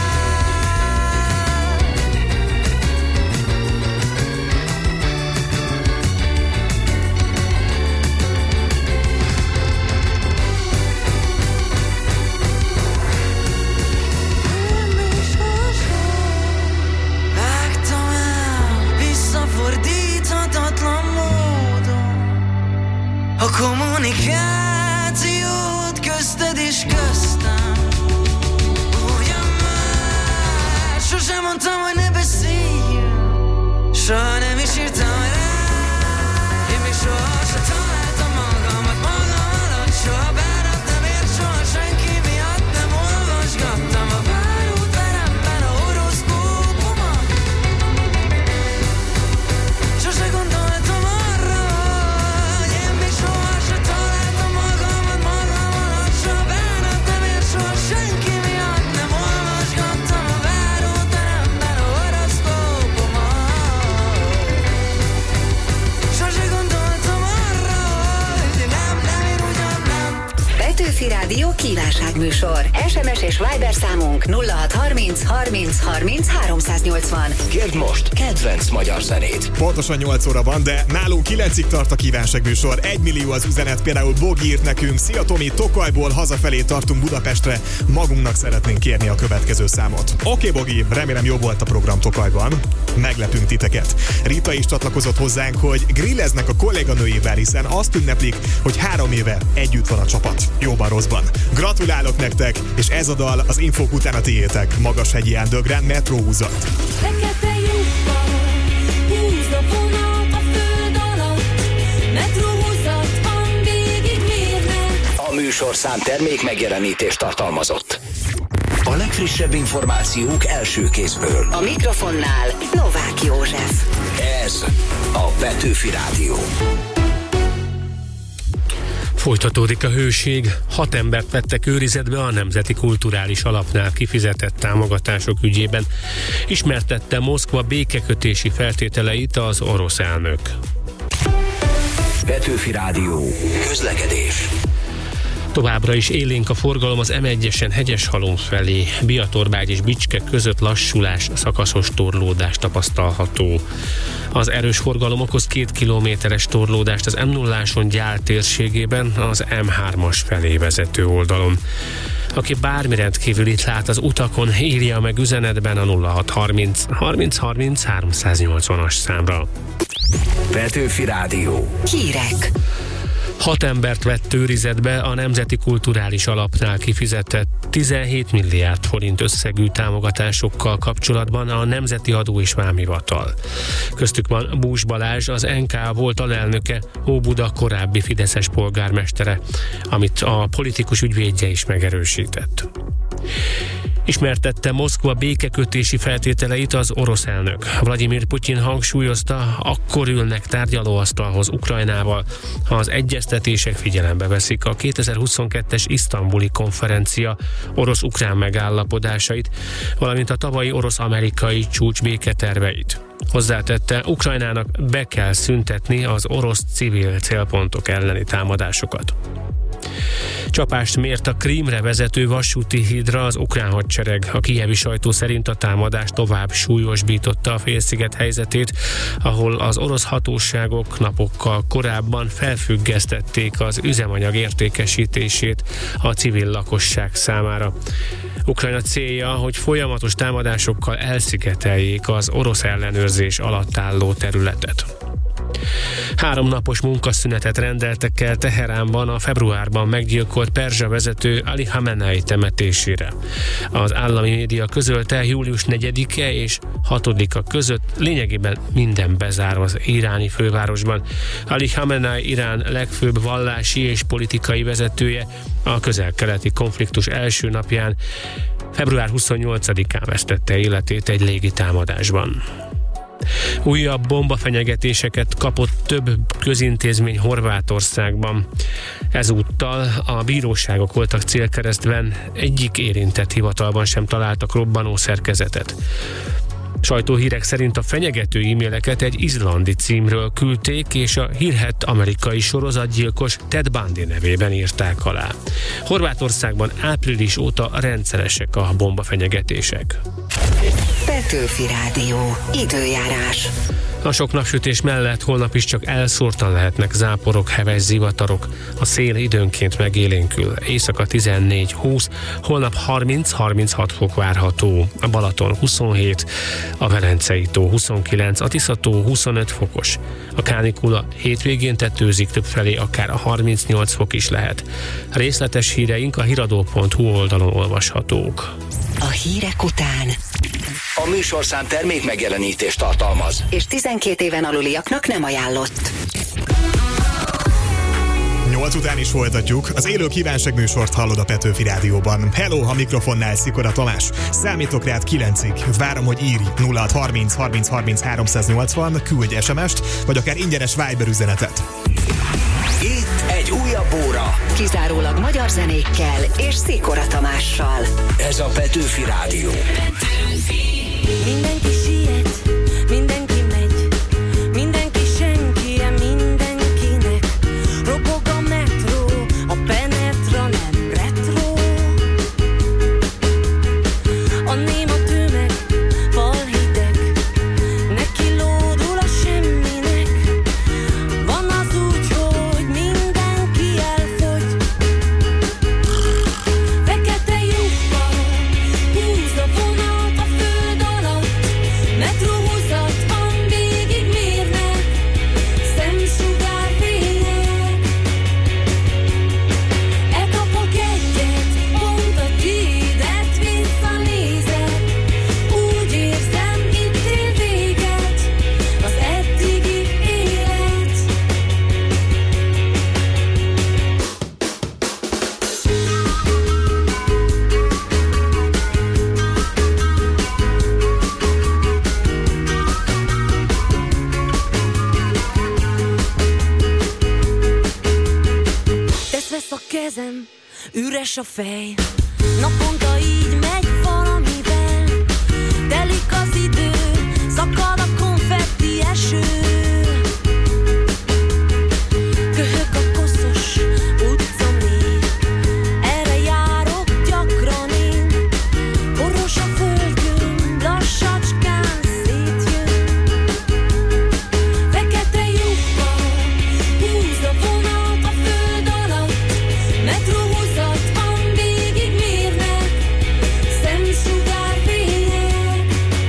Vágtam el visszafordíthatatlan módon a kommunikációt közted és köztem. Ugyan már, sosem mondtam, hogy ne beszéljünk, soha nem is írtam rá, én még soha se találtam magamat magam alatt, soha bánat nem ért, soha senki miatt nem olvasgattam a váróteremben a horoszkópomat. Sose gondoltam arra, hogy én még soha se találtam magamat magam alatt, soha bánat nem ért, soha senki miatt nem olvasgattam a váróteremben a horoszkópomat. Sose gondoltam arra, hogy nem, én ugyan nem. Petőfi Rádió kívánságműsor. SMS és Viber számunk 0630 30 30 380. Kérd most kedvenc magyar zenét. Pontosan 8 óra van, de nálunk 9-ig tart a kívánságműsor. 1 millió az üzenet, például Bogi írt nekünk: szia Tomi, Tokajból hazafelé tartunk Budapestre, magunknak szeretnénk kérni a következő számot. Oké, Bogi, remélem jó volt a program Tokajban. Meglepünk titeket. Rita is csatlakozott hozzánk, hogy grilleznek a kolléganőjével, hiszen azt ünneplik, hogy 3 éve együtt van a csapat. Jóban, rosszban. Gratulálok nektek, és ez a dal az infók után a tiétek. Magashegyi Underground metróhúzat. Fekete lyukkal húz a vonat a föld alatt, metróhúzat van végig mérve. A műsorszám termék megjelenítést tartalmazott. A legfrissebb információk első kézből. A mikrofonnál Novák József. Ez a Petőfi Rádió. Folytatódik a hőség. 6 embert vettek őrizetbe a Nemzeti Kulturális Alapnál kifizetett támogatások ügyében. Ismertette Moszkva békekötési feltételeit az orosz elnök. Petőfi Rádió. Közlekedés. Továbbra is élénk a forgalom az M1-esen Hegyeshalom felé. Biatorbágy és Bicske között lassulás, szakaszos torlódás tapasztalható. Az erős forgalom okoz 2 kilométeres torlódást az M0-áson Gyál térségében, az M3-as felé vezető oldalon. Aki bármi rendkívülit lát az utakon, írja meg üzenetben a 0630 30 30 380-as számra. Petőfi Rádió. Hírek. 6 embert vett őrizetbe a Nemzeti Kulturális Alapnál kifizetett 17 milliárd forint összegű támogatásokkal kapcsolatban a Nemzeti Adó és Vámhivatal. Köztük van Bús Balázs, az NK volt alelnöke, Óbuda korábbi fideszes polgármestere, amit a politikus ügyvédje is megerősített. Ismertette Moszkva békekötési feltételeit az orosz elnök. Vladimir Putyin hangsúlyozta, akkor ülnek tárgyalóasztalhoz Ukrajnával, ha az egyeztetések figyelembe veszik a 2022-es isztambuli konferencia orosz-ukrán megállapodásait, valamint a tavalyi orosz-amerikai csúcs béketerveit. Hozzátette, Ukrajnának be kell szüntetni az orosz civil célpontok elleni támadásokat. Csapást mért a Krímre vezető vasúti hídra az ukrán hadsereg. A kijevi sajtó szerint a támadás tovább súlyosbította a félsziget helyzetét, ahol az orosz hatóságok napokkal korábban felfüggesztették az üzemanyag értékesítését a civil lakosság számára. Ukrajna célja, hogy folyamatos támadásokkal elszigeteljék az orosz ellenőrzés alatt álló területet. 3 napos munkaszünetet rendeltek el Teheránban a februárban meggyilkolt perzsa vezető Ali Khamenei temetésére. Az állami média közölte, július 4-e és 6-a között lényegében minden bezár az iráni fővárosban. Ali Khamenei Irán legfőbb vallási és politikai vezetője a közel-keleti konfliktus első napján, február 28-án vesztette életét egy légitámadásban. Újabb bombafenyegetéseket kapott több közintézmény Horvátországban. Ezúttal a bíróságok voltak célkeresztben, egyik érintett hivatalban sem találtak robbanó szerkezetet. Sajtóhírek szerint a fenyegető e-maileket egy izlandi címről küldték, és a hírhedt amerikai sorozatgyilkos Ted Bundy nevében írták alá. Horvátországban április óta rendszeresek a bombafenyegetések. Petőfi Rádió. Időjárás. A sok napsütés mellett holnap is csak elszórtan lehetnek záporok, heves zivatarok. A szél időnként megélénkül. Éjszaka 14-20, holnap 30-36 fok várható. A Balaton 27, a Velencei tó 29, a Tisza tó 25 fokos. A kánikula hétvégén tetőzik, többfelé akár a 38 fok is lehet. Részletes híreink a hiradó.hu oldalon olvashatók. A hírek után A műsorszám termék megjelenítést tartalmaz. és 12 éven aluliaknak nem ajánlott. 8 után is folytatjuk. Az élő kívánság műsort hallod a Petőfi Rádióban. Hello, a mikrofonnál Szikora Tamás. Számítok rád 9-ig. Várom, hogy írj 0630 30 30 380, küldj SMS-t, vagy akár ingyenes Viber üzenetet. Itt egy újabb óra. Kizárólag magyar zenékkel és Szikora Tamással. Ez a Petőfi Rádió. Mindenki siet, mindenki megy, mindenki senki, mindenkinek. Robog a metró, a penetra nem retro. A néma tömeg, falhideg, neki lódul a semminek. Van az úgy, hogy mindenki elfogy. Fekete lyukba húz a vonat a föld alatt. Metróhúzat van végig mérnek, szemsugárfények. Elkapok egyet, pont a tiédet visszanézek. Úgy érzem, itt ér véget az eddigi élet. Tesz vesz a kezem, üres a fej. Naponta így megy valamivel. Telik az idő, szakad a konfetti eső. Köhög a koszos utca mély. Erre járok gyakran én. Boros a földgömb, lassacskán szétjön. Fekete lyukba húz a vonat a föld alatt. Metróhúzat van végig mérnek, szemsugárfények.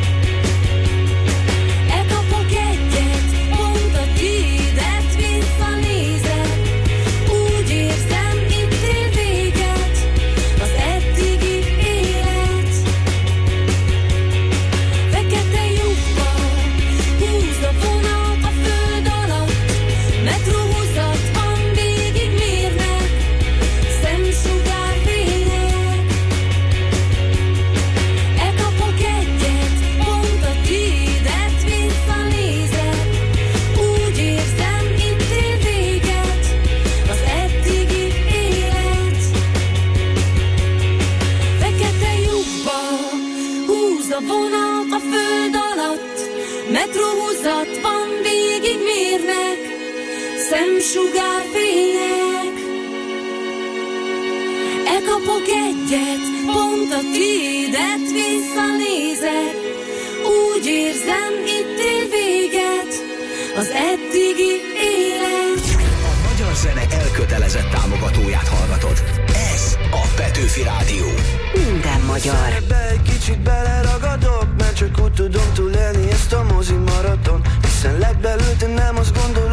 Elkapok egyet, pont a tiédet visszanézek. Úgy érzem, itt ér véget az eddigi élet. Fekete lyukba húz a vonat a föld alatt. Metróhúzat van végig mérnek, szemsugárfények. Elkapok egyet, pont a tiédet visszanézek. Úgy érzem, itt ér véget az eddigi élet. Fekete lyukba húz a vonat a föld alatt. Metróhúzat van végig mérnek, szemsugárfények. Elkapok egyet, pont a tiédet visszanézek. Úgy érzem, itt ér véget az eddigi élet. A magyar zene elkötelezett támogatóját hallgatod. Ez a Petőfi Rádió. Minden magyar. Ebbe egy kicsit beleragadok, mert csak úgy tudom túlélni ezt a mozi maraton. Hiszen legbelül te nem azt gondolod,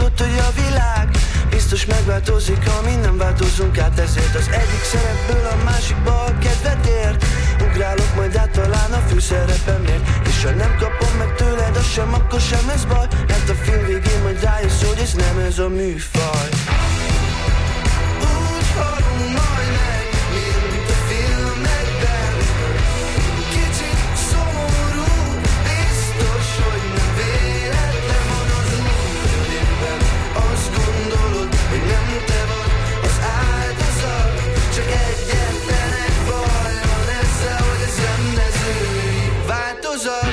megváltozik, ha mi nem változunk át. Ezért az egyik szerepből a másikba a kedved ért. Ugrálok majd át talán a főszerepemért, és ha nem kapom meg tőled, az sem, akkor sem lesz baj. Mert a film végén majd rájössz, hogy ez nem ez a műfaj. Úgy halunk majd meg, mint a filmekben. Kicsit szomorú, biztos, hogy nem véletlen van az út. Éppen azt gondolod, hogy nem te vagy az áldozat. Csak egyetlen egy baj van ezzel, hogy ez rendezői változat.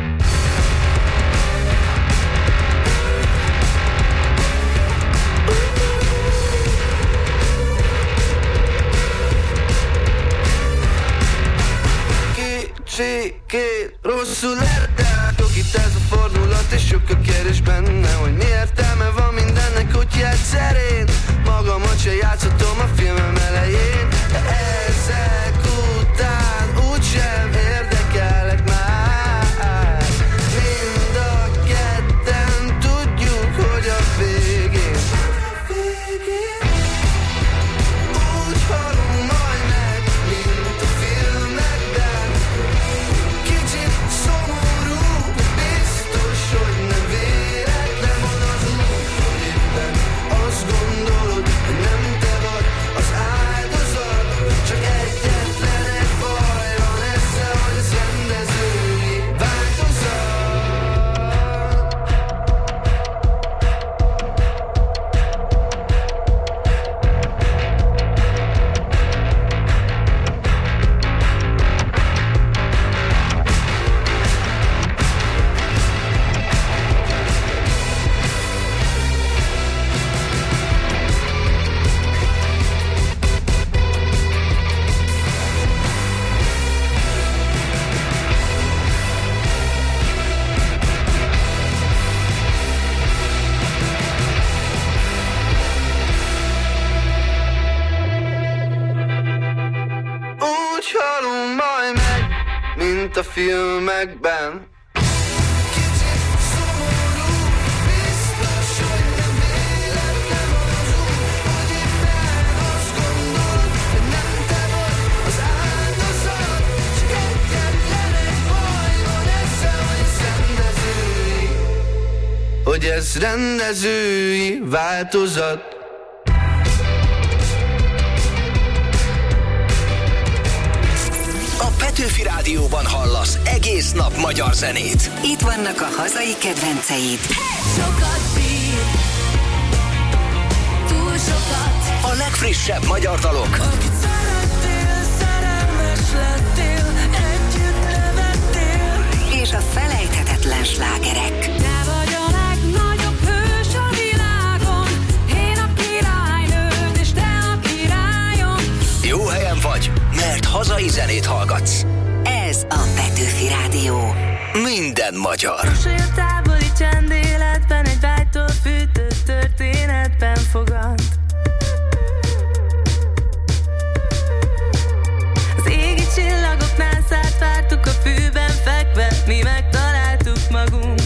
Kicsikét rosszul érteltok itt ez a fordulat, és sok a kérdés benne, hogy mi értelme van mindennek, hogy egyszer én magamat se játszhatom a filmem elején. De ezek után úgysem érdekelek már. Mind a ketten tudjuk, hogy a végén úgy halunk majd meg, mint a filmekben. Kicsit szomorú, biztos, hogy nem véletlen van az út. Éppen azt gondolod, hogy nem te vagy az áldozat. Csak egyetlen egy baj van ezzel, hogy ez rendezői változat. Úgy halunk majd meg, mint a filmekben. Hogy ez rendezői változat. A Petőfi Rádióban hallasz egész nap magyar zenét. Itt vannak a hazai kedvenceid. Sokat bír, túl sokat. A legfrissebb magyar dalok. Akit szerettél, szerelmes lettél, együtt nevettél. És a felejthetetlen slágerek. Te vagy a legnagyobb hős a világon, én a királynőd, és te a királyom. Jó helyen vagy, mert hazai zenét hallgatsz. Ez a Petőfi Rádió. Minden magyar. Mosolyod távoli csendéletben, egy vágytól fűtött történetben fogad. Az égi csillagoknál szállt vártuk, a fűben fekve, mi megtaláltuk magunk.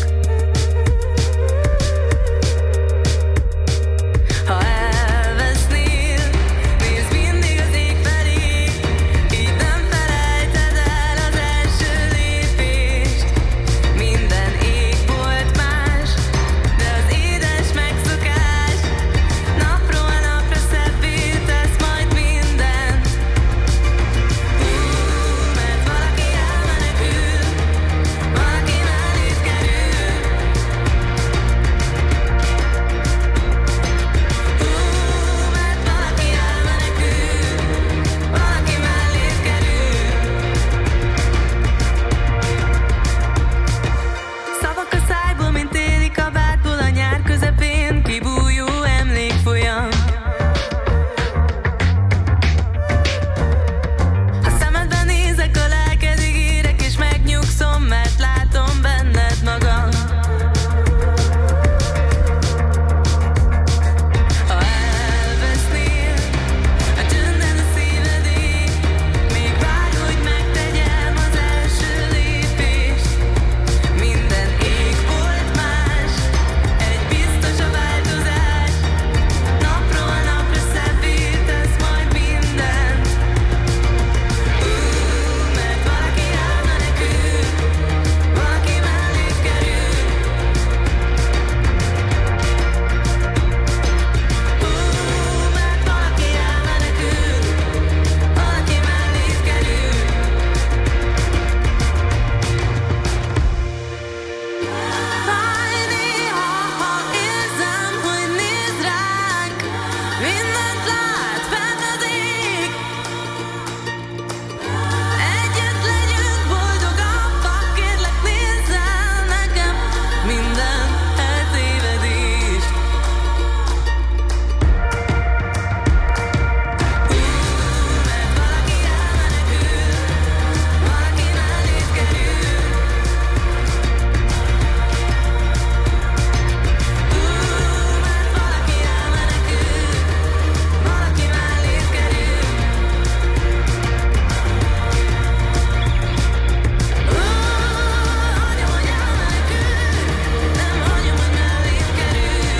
Ha elvesznél, nézd mindig az ég felé, így nem felejted el az első lépést. Minden ég volt más, de az édes megszokás napról Együtt lát fenn az ég. Együtt legyünk boldogabbak, kérlek nézzel nekem minden eltévedést. Mert valaki elmenekül, valaki mellét kerül. Mert valaki elmenekül, valaki mellét kerül. Hagyom, hogy elmenekül, nem hagyom, hogy mellét kerül.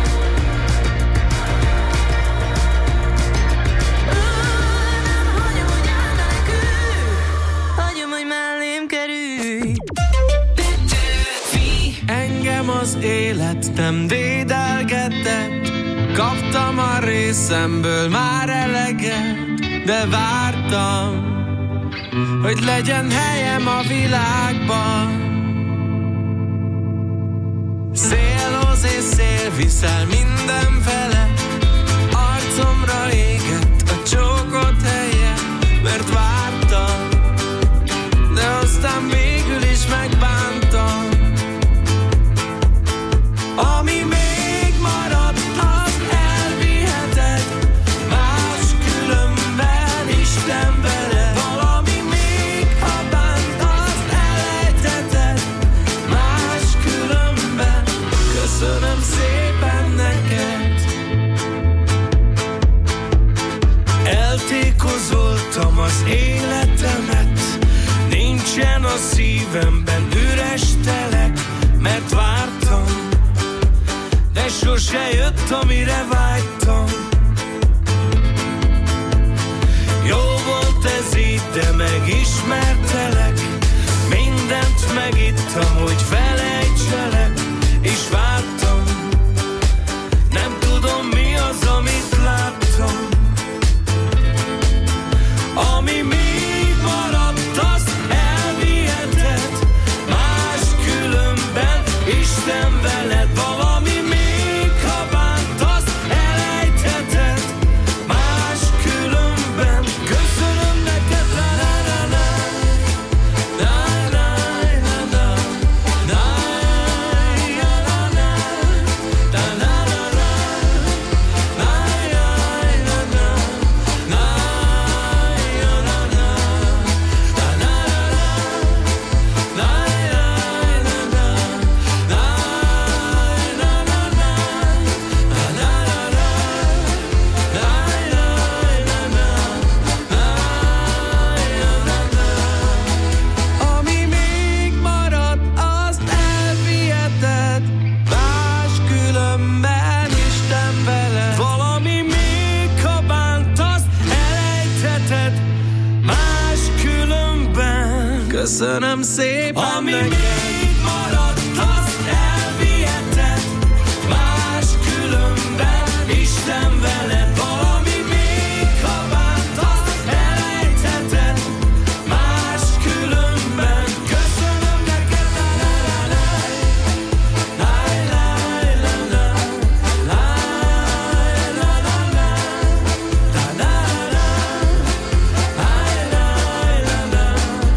Nem hagyom, hogy elmenekül, hagyom, hogy mellém kerül. Engem az élet nem dédelgetett, kaptam a részemből már eleget, de vártam, hogy legyen helyem a világban. Szélhoz és szél viszel mindenfele, arcomra égett a csókot helye, mert vártam, de aztán végül is megbántam. Ami még maradt, azt elviheted, máskülönben Isten veled. Valami még, ha bánt, azt elejtheted, máskülönben köszönöm szépen neked. Eltékozoltam az életemet, nincsen a szívemben üres telek, mert vártam, de sose jött, amire vágytam. Jó volt ez így, de megismertelek, mindent megittam, hogy felejtselek, és vártam, nem tudom mi az, amit láttam. Ami még maradt, azt elviheted, máskülönben Isten veled. Valami még, ha bánt, azt elejtheted, máskülönben köszönöm neked. La la la la, la la la la, la la la, la la la la, la la la la, la. Ami még maradt, azt elviheted, máskülönben Isten veled. Valami még, ha bánt, azt elejtheted, máskülönben köszönöm szépen. Ami még maradt, azt elviheted, máskülönben Isten veled. Valami még, ha bánt, azt elejtheted, máskülönben köszönöm neked. La la la la, la la la la, la la la la, la la la la,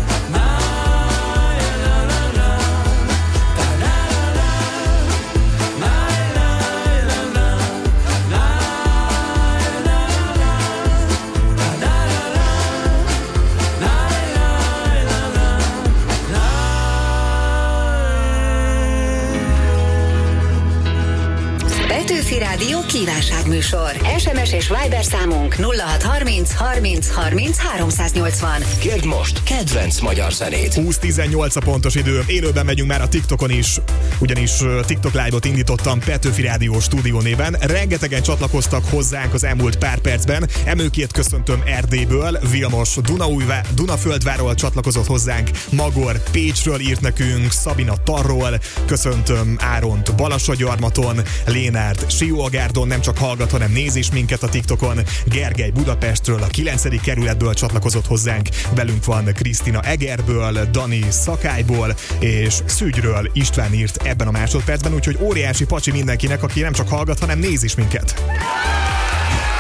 Petőfi Rádió kívánságműsor. SMS és Viber számunk 0630 30 30 380. Kérd most kedvenc magyar zenét. 20-18 a pontos idő. Élőben megyünk már a TikTokon is, ugyanis TikTok Live-ot indítottam Petőfi Rádió stúdió néven. Rengetegen csatlakoztak hozzánk az elmúlt pár percben. Emőkét köszöntöm Erdélyből, Vilmos Dunaföldvárról csatlakozott hozzánk, Magor Pécsről írt nekünk, Szabina Tarról, köszöntöm Áront Balassagyarmaton, Lénárt Sióagárdon, nem csak hallgat, hanem néz is minket a TikTokon, Gergely Budapestről, a 9. kerületből csatlakozott hozzánk, velünk van Krisztina Egerből, Dani Szakályból, és Szügyről István írt ebben a másodpercben, úgyhogy óriási pacsi mindenkinek, aki nem csak hallgat, hanem néz is minket.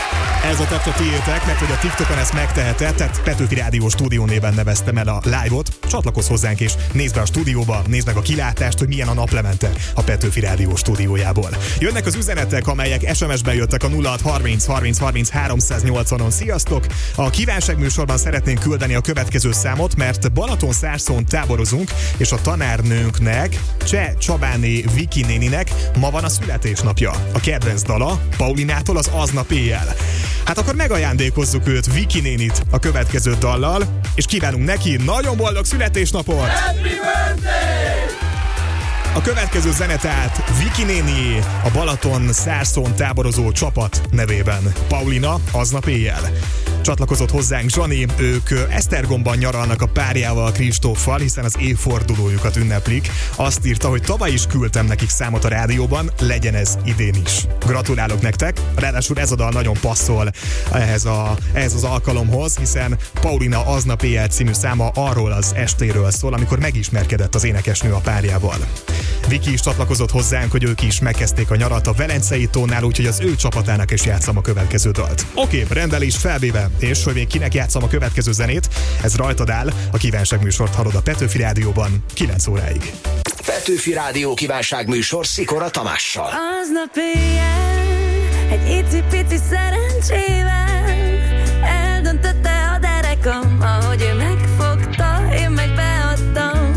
Ez a tett a tiétek, mert hogy a TikTokon ezt megteheted, tehát Petőfi Rádió stúdió néven neveztem el a live-ot. Csatlakozz hozzánk és nézd be a stúdióba, nézd meg a kilátást, hogy milyen a naplemente a Petőfi Rádió stúdiójából. Jönnek az üzenetek, amelyek SMS-ben jöttek a 0630 30 30 380-on. Sziasztok! A kívánságműsorban szeretnénk küldeni a következő számot, mert Balaton-Szárszón táborozunk, és a tanárnőnknek, Cseh Csabáné Viki néninek ma van a születésnapja. A kedvenc dala Paulinától az Aznap éjjel. Hát akkor megajándékozzuk őt, Viki nénit a következő dallal, és kívánunk neki nagyon boldog születésnapot! Happy birthday! A következő zene tehát Viki néni, a Balaton-Szárszón táborozó csapat nevében. Paulina, Aznap éjjel. Csatlakozott hozzánk Zsani, ők Esztergomban nyaralnak a párjával, Kristóffal, hiszen az évfordulójukat ünneplik. Azt írta, hogy tavaly is küldtem nekik számot a rádióban, legyen ez idén is. Gratulálok nektek, ráadásul ez a dal nagyon passzol ehhez az alkalomhoz, hiszen Paulina Aznap éjjel című száma arról az estéről szól, amikor megismerkedett az énekesnő a párjával. Viki is csatlakozott hozzánk, hogy ők is megkezdték a nyarat a Velencei tónál, úgyhogy az ő csapatának is játszom a következő dalt. Oké, rendelés felvéve, és hogy még kinek játszom a következő zenét, ez rajtad áll, a kívánságműsort hallod a Petőfi Rádióban 9 óráig. Petőfi Rádió kívánságműsor Szikora Tamással. Aznap éjjel, egy icipici szerencsével eldöntötte a derekam, ahogy ő megfogta, én meg beadtam.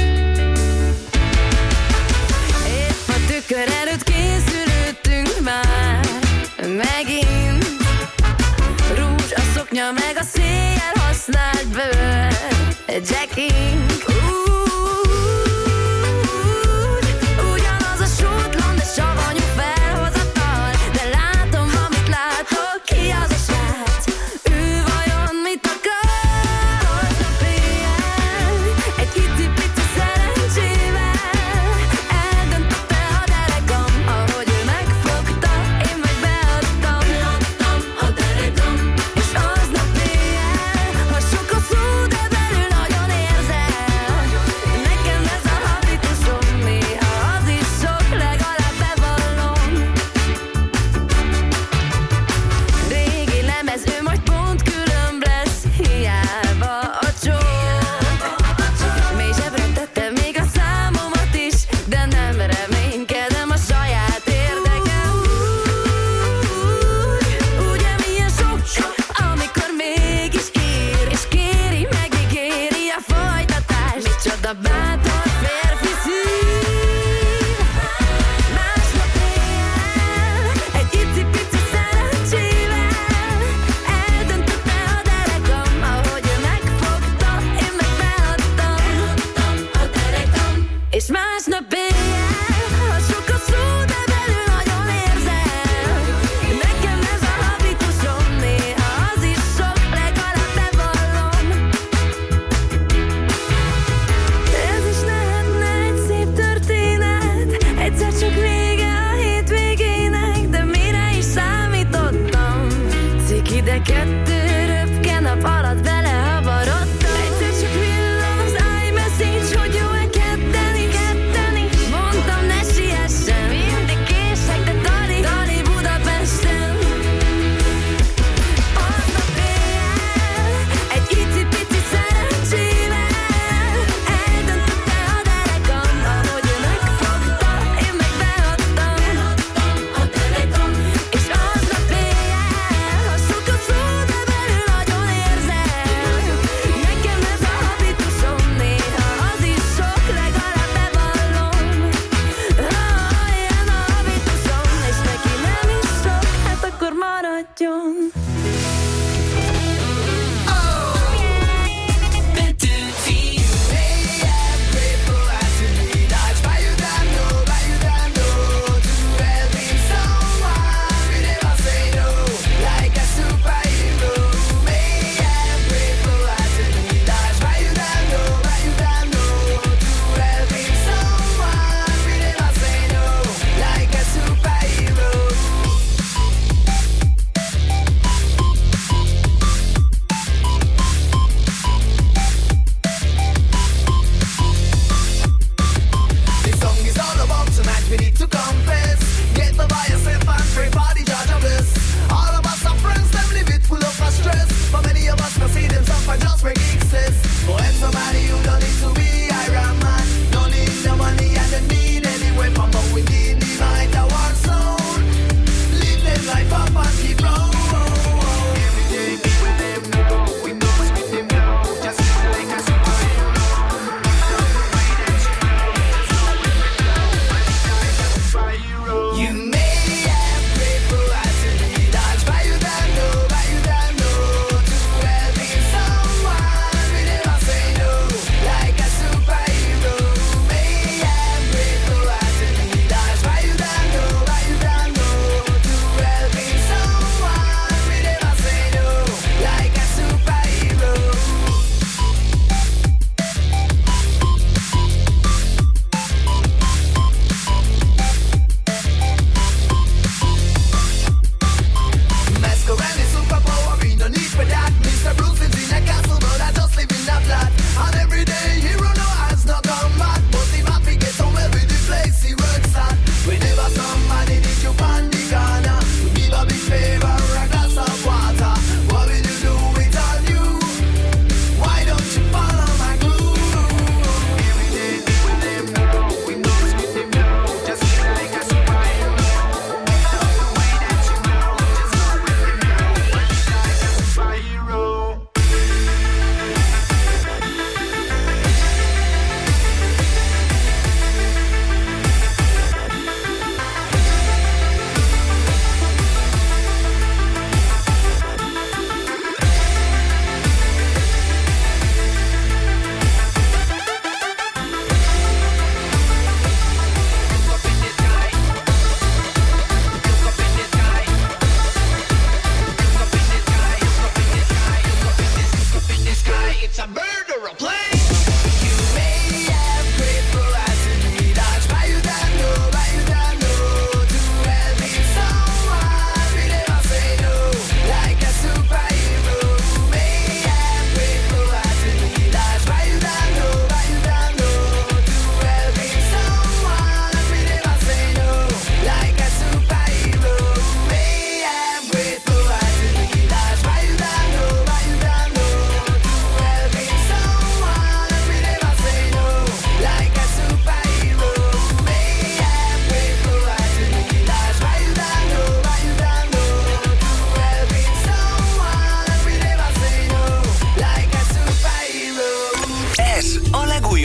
Épp a tükör előtt készülődtünk már megint. Rúzs, a szoknya meg a széjjel használt bőr, Jackink. Ugyanaz a sútlan, de savanyú felhozatal, de látom, amit látok, ki az a srác? Ő vajon mit akar? Aznap éjjel, egy icipici szerencsével eldöntötte a derekam, ahogy ő megfogta, én meg beadtam. Beadtam a derekam, és aznap éjjel, ha sok a szó, de belül nagyon érzel. Nekem ez a habitusom, néha az is sok, legalább bevallom. Régi lemez, ő majd pont különb lesz, hiába a csók. Mély zsebre tettem még a számomat is, de nem reménykedem a saját érdekem. Ugye milyen sok, amikor mégis ír, és kéri, megígéri a folytatást. Micsoda bátor férfi szív. Másnap éjjel, egy icipici szerencsével eldöntötte a derekam, ahogy ő megfogta, én meg beadtam. Beadtam a derekam, és másnap éjjel, ha sok a szó, de belül nagyon érzel. Nekem ez a habitusom, néha az is sok, legalább bevallom. Ez is lehetne egy szép történet, egyszer csak vége a hétvégének, de mire is számítottam? Ciki, de kettő röpke nap alatt belehabarodtam. Egyszer csak villan az iMessage, hogy jó-e ketteni. Mondtam, ne siessen, mindig kések, de Dali Budapesten. Aznap éjjel, egy icipici szerencsével eldöntötte a derekam, ahogy ő megfogta, én meg beadtam. Beadtam a derekam, és aznap éjjel, ha sok a szó, de belül nagyon érzel. Nekem ez a habitusom, néha az is sok, legalább bevallom. Ilyen a habitusom, és neki nem is sok, hát akkor maradjon.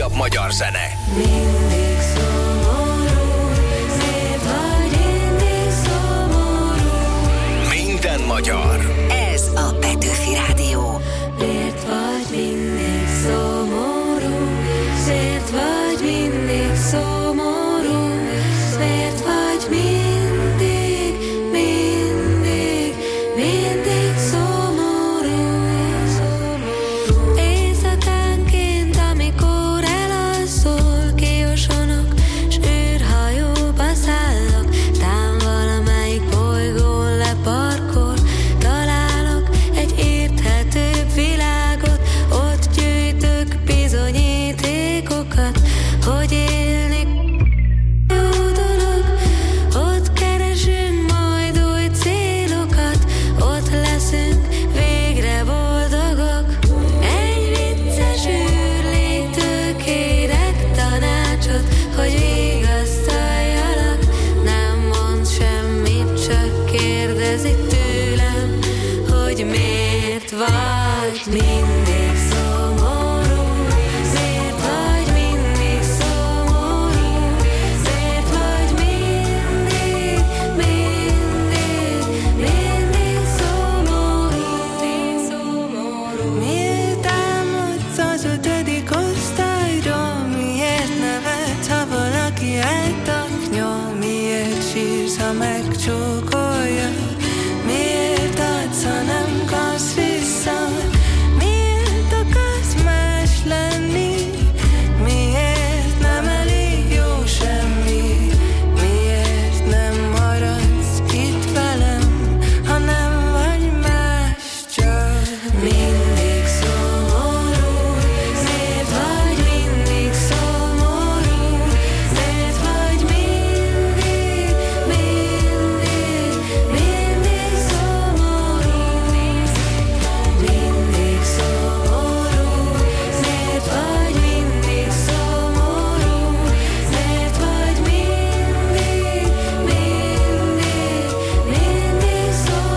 legújabb magyar zene. Mindig szomorú, miért vagy mindig szomorú? Minden magyar. Ez a Petőfi Rádió. Miért vagy mindig szomorú? Miért vagy mindig szomorú? Miért vagy mindig, mindig, mindig szomorú? Éjszakánként, amikor elalszol, kiosonok, s űrhajóba szállok, tán valamelyik bolygón leparkol, találok egy érthetőbb világot, ott gyűjtök bizonyítékokat, hogy élni jó dolog, ott keresünk majd új célokat, ott leszünk végre boldogok. Egy vicces űrléktől kérek tanácsot, hogy vigasztaljalak, nem mond semmit, csak kérdezi tőlem, hogy miért vagy mindig szomorú, miért vagy mindig szomorú, miért vagy mindig, mindig, mindig szomorú. Miért támadsz az 5. osztályról, miért nevetsz, ha valaki eltaknyol, miért sírsz, ha megcsókolja, miért adsz, ha nem kapsz vissza, miért akarsz más lenni, miért nem elég jó semmi, miért nem maradsz itt velem, ha nem vagy más, csak mindig szomorú, miért vagy mindig szomorú, miért vagy mindig, mindig, mindig szomorú, mindig szomorú, miért vagy mindig szomorú, miért vagy mindig, mindig, mindig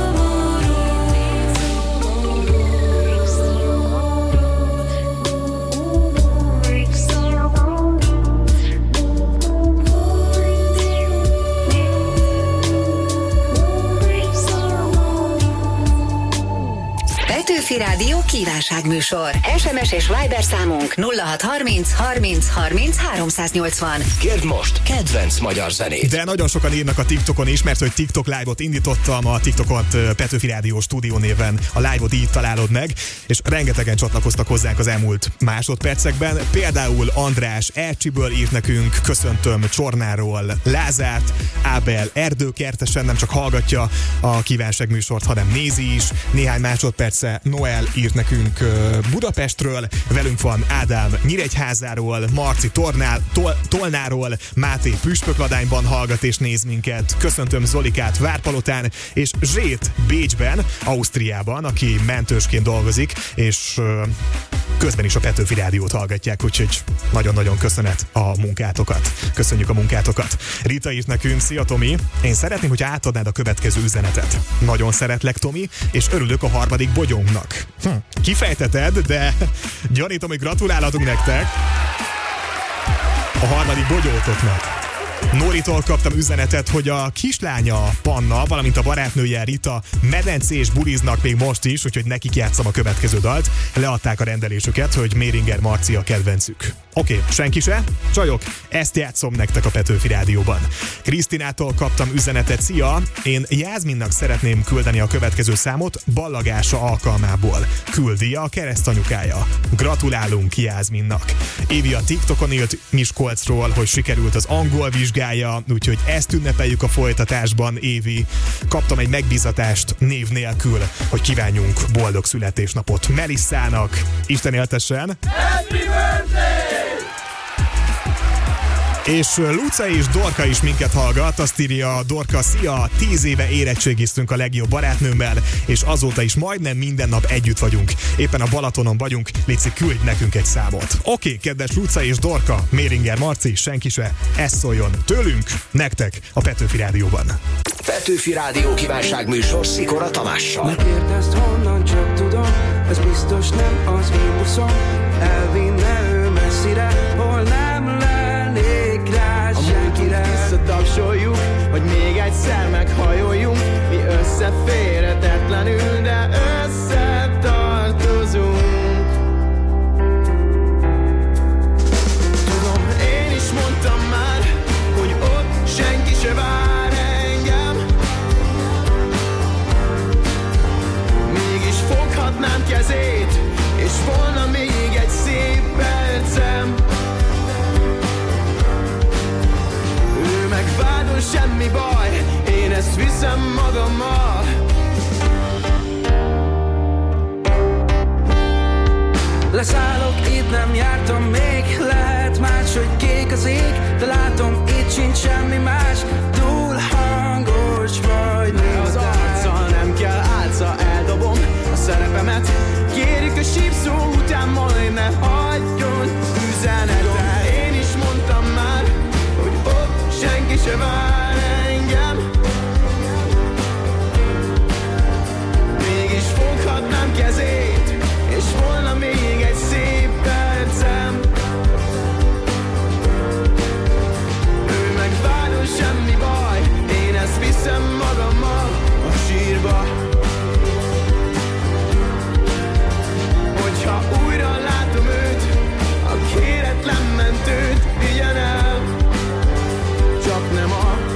Petőfi Rádió kívánságműsor. SMS és Viber számunk 0630 30 30 380. Kérd most kedvenc magyar zenét. De nagyon sokan írnak a TikTokon is, mert hogy TikTok live-ot indítottam, a TikTokot Petőfi Rádió stúdió néven a live-ot így találod meg, és rengetegen csatlakoztak hozzánk az elmúlt másodpercekben. Például András Ercsiből írt nekünk, köszöntöm Csornáról Lázárt, Ábel Erdőkertesen nem csak hallgatja a kívánságműsort, hanem nézi is. Néhány másodperce Noel írt nekünk Budapestről, velünk van Ádám Nyíregyházáról, Marci Tolnáról, Máté Püspökladányban hallgat és néz minket. Köszöntöm Zolikát Várpalotán, és Zsét Bécsben, Ausztriában, aki mentősként dolgozik, és közben is a Petőfi Rádiót hallgatják, úgyhogy nagyon-nagyon köszönet a munkátokat. Köszönjük a munkátokat. Rita írt nekünk, szia Tomi, én szeretném, hogy átadnád a következő üzenetet. Nagyon szeretlek, Tomi, és örülök a harmadik bogyónknak. Kifejteted, de gyanítom, hogy gratulálhatunk nektek a harmadik bogyótoknak. Noritól kaptam üzenetet, hogy a kislánya Panna, valamint a barátnője Rita medencés buliznak még most is, úgyhogy nekik játszom a következő dalt. Leadták a rendelésüket, hogy Méringer Marci a kedvencük. Oké, senki se? Csajok, ezt játszom nektek a Petőfi Rádióban. Krisztinától kaptam üzenetet, szia, én Jászminnak szeretném küldeni a következő számot ballagása alkalmából. Küldi a keresztanyukája. Gratulálunk Jászminnak. Évi a TikTokon írt Miskolcról, hogy sikerült az angol vizsgája, úgyhogy ezt ünnepeljük a folytatásban, Évi. Kaptam egy megbízatást név nélkül, hogy kívánjunk boldog születésnapot Melissának. Isten éltessen! Happy birthday! És Luca és Dorka is minket hallgat, azt írja Dorka, szia, 10 éve érettségiztünk a legjobb barátnőmmel, és azóta is majdnem minden nap együtt vagyunk. Éppen a Balatonon vagyunk, léci, küldj nekünk egy számot. Oké, kedves Luca és Dorka, Méringer Marci, senki se, ez szóljon tőlünk, nektek a Petőfi Rádióban. Petőfi Rádió kívánságműsor Szikora Tamással. Megkérdezd honnan, csak tudom, ez biztos nem az én buszom, elvinne ő messze messzire, hol nem lennék rá senkire. Visszatapsoljuk, hogy még egyszer meghajoljunk. Mi összeférhetetlenül, de összetartozunk. Tudom, én is mondtam már, hogy ott senki se vár engem. Mégis foghatnám kezét, és volna még egy szép percem. Ő meg vádol, semmi baj, én ezt viszem magammal. Leszállok, itt nem jártam még. Lehet más, hogy kék az ég, de látom, itt sincs semmi más. Túl hangos vagy, még az arccal nem kell álca, eldobom a szerepemet. Kérjük a sípszó után, majd ne hagyjon üzenetet. Én is mondtam már, hogy ott senki se vár engem. Mégis foghatnám kezét, és volna még egy szép percem. Ő meg vádol, semmi baj, én ezt viszem magammal a sírba. Hogyha újra látom őt, a kéretlen mentőt vigyen el. Csak nem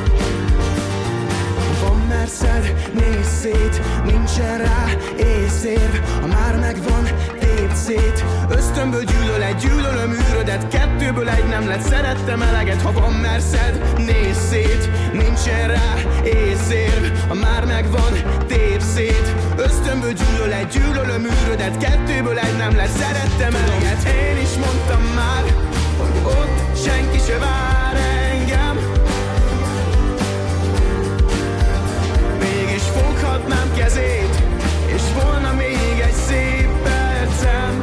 van merszed, nézz szét, nincsen rá észérv. Ha már megvan, tépd szét. Ösztönből gyűlöl egy gyűlölöm űrödet, kettőből egy nem lett, szerettem eleget. Ha van merszed, nézz szét, nincsen rá észérv. Ha már megvan, tépd szét. Ösztönből gyűlöl egy gyűlölöm űrödet, kettőből egy nem lett, szerettem eleget. Én is mondtam már, hogy ott senki se vár engem. Mégis foghatnám kezét, és volna még egy szép percem.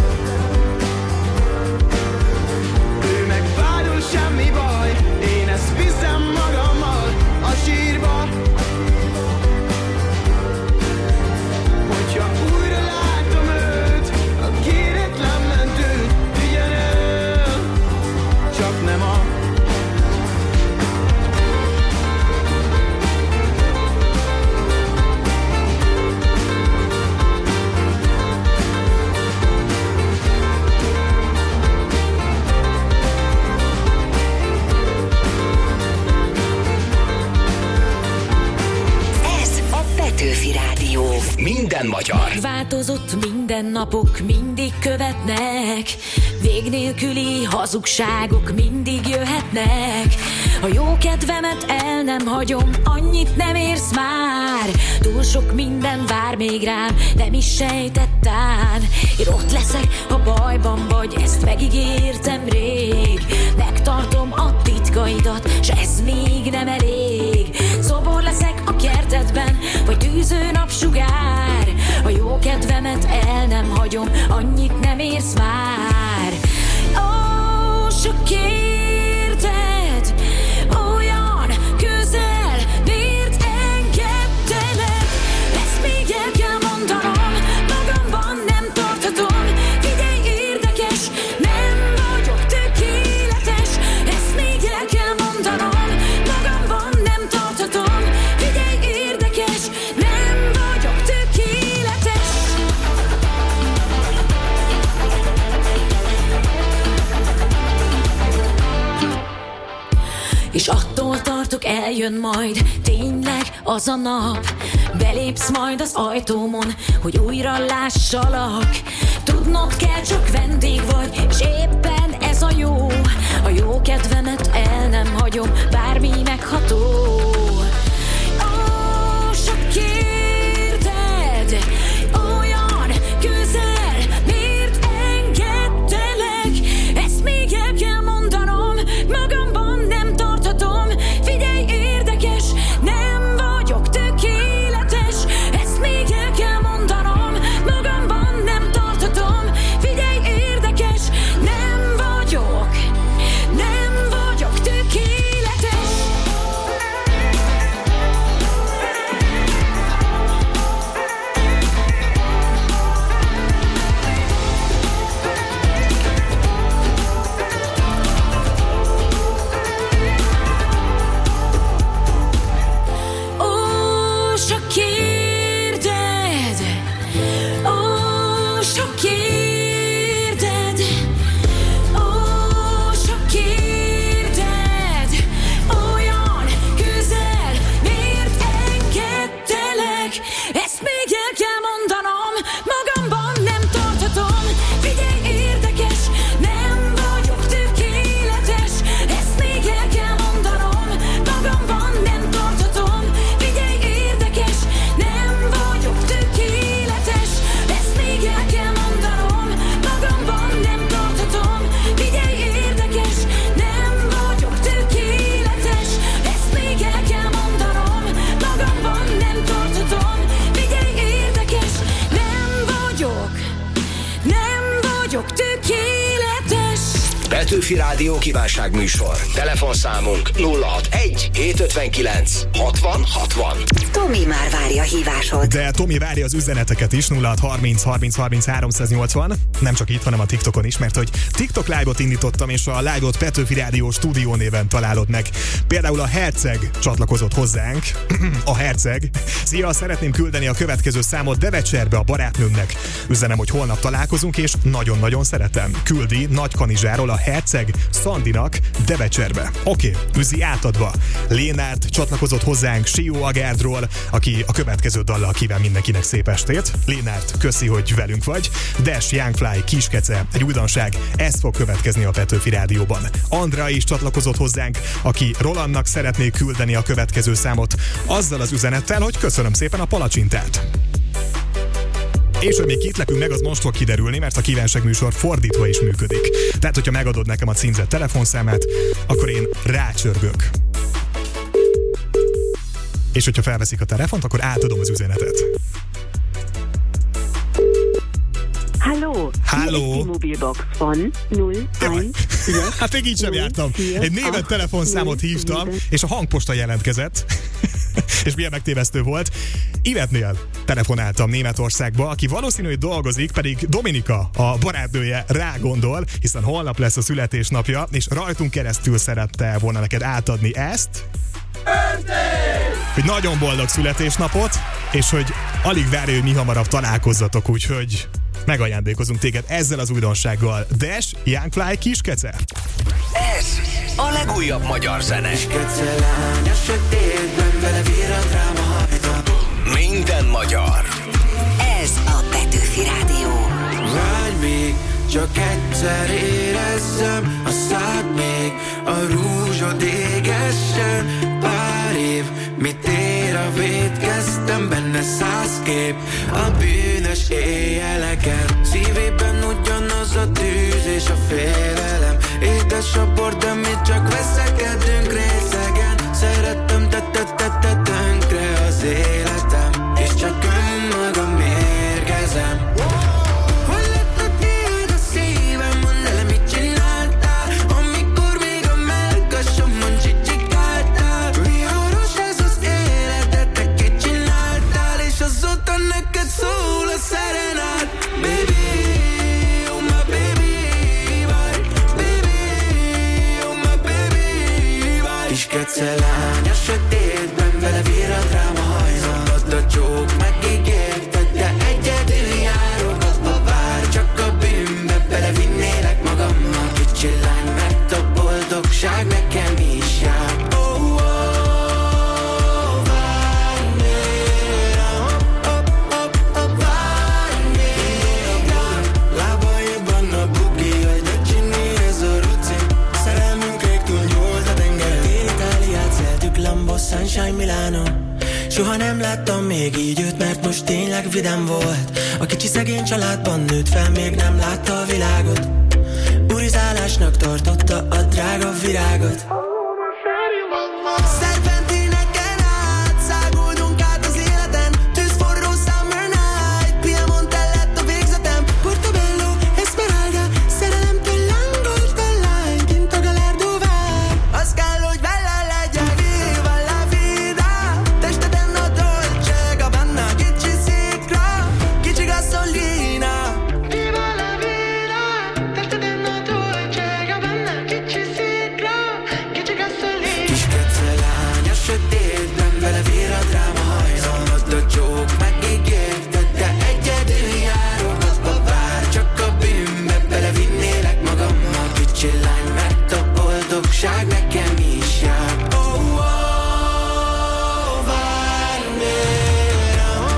Ő meg vádol, semmi baj, én ezt viszem magammal a sírba. Hogyha újra látom őt, a kéretlen mentőt vigyen el. Csak nem Petőfi Rádió. Minden magyar. Megváltozott mindennapok mindig követnek, vég nélküli hazugságok mindig jöhetnek. A jó kedvemet el nem hagyom, annyit nem érsz már. Túl sok minden vár még rám, nem is sejtettál. Én ott leszek, ha bajban vagy, ezt megígértem rég. Megtartom a titkaidat, s ez még nem elég. Szobor leszek a kertedben, vagy tűző napsugár. A jó kedvemet el nem hagyom, annyit nem érsz már. Ó, sok érted, olyan közel, miért engedtelek? Ezt még el kell mondanom, magamban nem tarthatom. Figyelj, érdekes, nem vagyok tökéletes. Ezt még el kell mondanom, magamban nem tarthatom. Figyelj, érdekes, nem vagyok tökéletes. És attól tartok, eljön majd tényleg az a nap. Belépsz majd az ajtómon, hogy újra lássalak. Tudnod kell, csak vendég vagy, és éppen ez a jó. A jó kedvemet el nem hagyom, bármi megható. Ó, sok érted, olyan közel, miért engedtelek? Ezt még el kell mondanom, magamban nem tarthatom. Figyelj, érdekes, nem vagyok tökéletes. Ezt még el kell mondanom, magamban nem tarthatom. Figyelj, érdekes, nem vagyok tökéletes. Petőfi Rádió kívánságműsor. Telefonszámunk 061 759 60 60. Tomi már várja a hívásod. De Tomi várja az üzeneteket is, 0630 30 30 380. Nem csak itt, hanem a TikTokon is, mert hogy TikTok live-ot indítottam, és a live-ot Petőfi Rádió stúdió néven találod meg. Például a Herceg csatlakozott hozzánk. A Herceg. Szia, szeretném küldeni a következő számot Devecserbe a barátnőmnek. Üzenem, hogy holnap találkozunk, és nagyon-nagyon szeretem. Küldi Nagykanizsáról a Herceg Szandinak Devecserbe. Oké, üzi átadva. Lénárt csatlakozott hozzánk Sióagárdról, aki a következő dallal kíván mindenkinek szép estét. Lénárt, köszi, hogy velünk vagy. Dash Youngfly Kiskece, egy újdonság, ez fog következni a Petőfi Rádióban. Andra is csatlakozott hozzánk, aki Rolandnak szeretné küldeni a következő számot, azzal az üzenettel, hogy köszönöm szépen a palacsintát. És hogy még kit lepünk meg, az most fog kiderülni, mert a kívánságműsor fordítva is működik. Tehát, hogyha megadod nekem a címzett telefonszámát, akkor én rácsörgök. És hogyha felveszik a telefont, akkor átadom az üzenetet. Halló! Egy mobilbox van, 0, 1, hát még így sem jártam. Egy német telefonszámot hívtam, és a hangposta jelentkezett. És milyen megtévesztő volt. Ivetnél telefonáltam Németországba, aki valószínű, hogy dolgozik, pedig Dominika, a barátnője rá gondol, hiszen holnap lesz a születésnapja, és rajtunk keresztül szerette volna neked átadni ezt. Hogy nagyon boldog születésnapot, és hogy alig várja, hogy mi hamarabb találkozzatok, úgyhogy megajándékozunk téged ezzel az újdonsággal. Dash Youngfly Kiskece. Ez a legújabb magyar zene. Minden magyar. Ez a Petőfi Rádió. Várj még, csak egyszer érezzem a szád még, a rúzsod égessen. Pár év, mit ér a vétkeztem, benne 100 kép a bűnös éjjeleken. Szívében ugyanaz a tűz és a félelem. Édes a bor, de mi csak veszekedünk részegen. Szerettem, te tönkre az életem, és csak önmagam mérgezem. Hol lett a tiéd a szívem, mondd el, mit csináltál, amikor még a mellkasomon csicsikáltál. Viharos ez az életet, te két csináltál, és azóta neked szól a szerenát. Baby, oh my baby, vagy, baby, oh my baby, vagy. Kiskece lány a sötétben, vele virrad rám a hajzom. Add a csók, megígérted, de egyedül járok. Abba vár, csak a bűnbe belevinnélek magammal. Kicsi lány, mert a boldogság nekem is jár. Oh, oh, várj még rám, várj még rám. Lábaiban a buki, hogy de csinni ez a ruci. Szerelmünk rég túl nyúlt a tenger. Itáliát szeltük, Lambo, Sunshine, Milano. Soha nem láttam még így őt, mert most tényleg vidám volt. A kicsi szegény családban nőtt fel, még nem látta a világot. Urizálásnak tartotta a drága virágot. Szerpentineken át, száguldunk át az életen. Tűzforró summer night, Piemonte lett a végzetem. Portobello, Esmeralda, szerelemtől lángolt a lány, kint a Gallardo vár. Az kell, hogy vele legyen, viva la vida. Testeden a Dolce Gabbana, kicsi szikra, kicsi gasolina. Viva la vida, testeden a Dolce Gabbana, kicsi szikra, kicsi gasolina. Kiskece lány a sötétben, vele virrad rám a hajzom. Add a csók, megígérted, de egyedül járok. Abba vár, csak a bűnbe belevinnélek magammal. Kicsi lány, mert a boldogság nekem is jár. Oh, oh, várj még rám,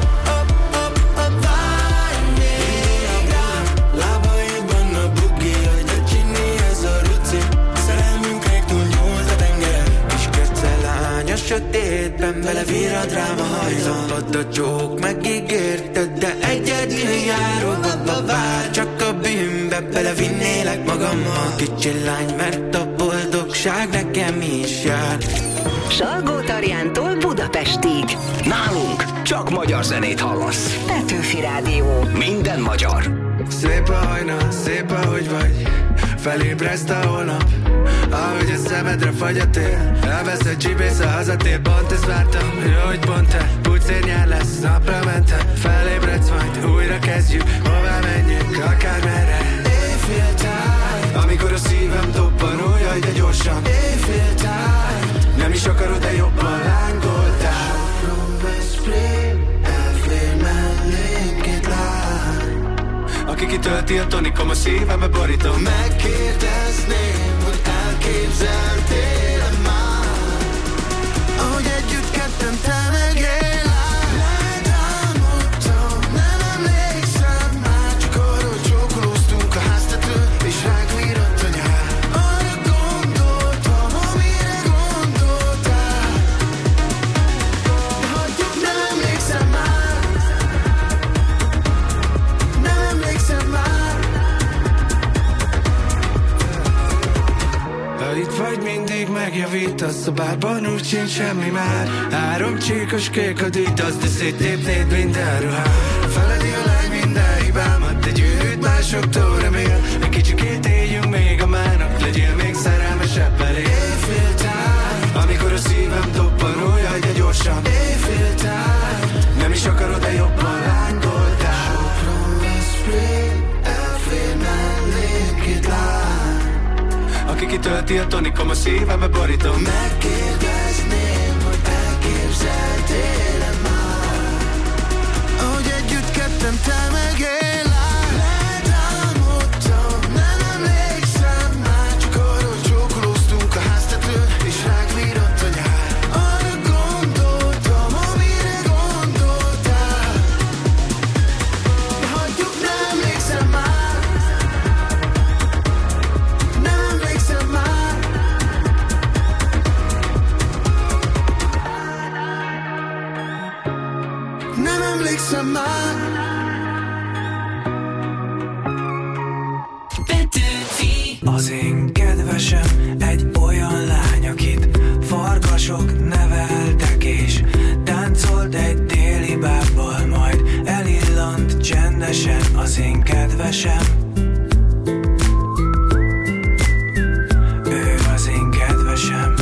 várj még rám. Lábaiban a buki, hogy de csinni ez a ruci. Szerelmünk rég túl nyúlt a tengeren. Kiskece lány a sötétben, vele virrad rám a hajzom. Add a csók, megígérted, de egyedül járok. Abba vár, csak a bűnbe belevinnélek vinnélek magammal, kicsi lány, mert a boldogság nekem is jár. Salgó-Tarjántól Budapestig. Nálunk csak magyar zenét hallasz. Petőfi Rádió. Minden magyar. Szép a hajnal, szép ahogy vagy, felébreszt a holnap, ahogy a szemedre fagy a tél. Elvesz egy csibész a hazatér, pont ezt vártam, hogy pont te. Pucér nyár lesz, napra mentem, felébredsz majd, újra kezdjük, hová menjünk, akármerre. Éjféltáj, amikor a szívem dobban, ó jaj, de gyorsan. Éjféltáj, nem is akarod, de jobban lángoltál. Sopron Veszprém, elfér mellénk két lány, aki kitölti a tonikom, a szívembe borítom. Megkérdezném, hogy elképzeltél már, ahogy együtt ketten te meg én lány. Letámadtam, nem emlékszem már, csak arra, hogy csókolóztunk a háztetőn, és ránk virradt a nyár. Arra gondoltam, amire gondoltál, de hagyjuk, nem emlékszem már, nem emlékszem már. Ha itt vagy, mindig megjavítasz, a bárban úgy sincs semmi már. 3 csíkos kék a dítasz, de széttépnéd minden ruhát. Feledi a lány minden hibámat, egy ügyűt másoktól remél. Egy kicsikét éljünk még a mának, legyél még szerelmesebb elé. Éjféltáj, amikor a szívem dobban, ó jaj, de gyorsan. Éjféltáj, nem is akarod, de jobban lángoltál. Sopron Veszprém, elfér mellénk két lány, aki kitölti a tonikom, a szívembe borítom. Megkérdezném, hogy elképzeltél-e már, ahogy együtt ketten te meg én lány. Letámadtam, nem emlékszem már, csak arra, hogy csókolóztunk a háztetőn, és ránk virradt a nyár. Arra gondoltam, amire gondoltál, de hagyjuk, nem emlékszem már, nem emlékszem már. Nem emlékszem már. Petőfi. Az én kedvesem egy olyan lány, akit farkasok neveltek, és táncolt egy déli bábbal, majd elillant csendesen. Az én kedvesem, ő az én kedvesem.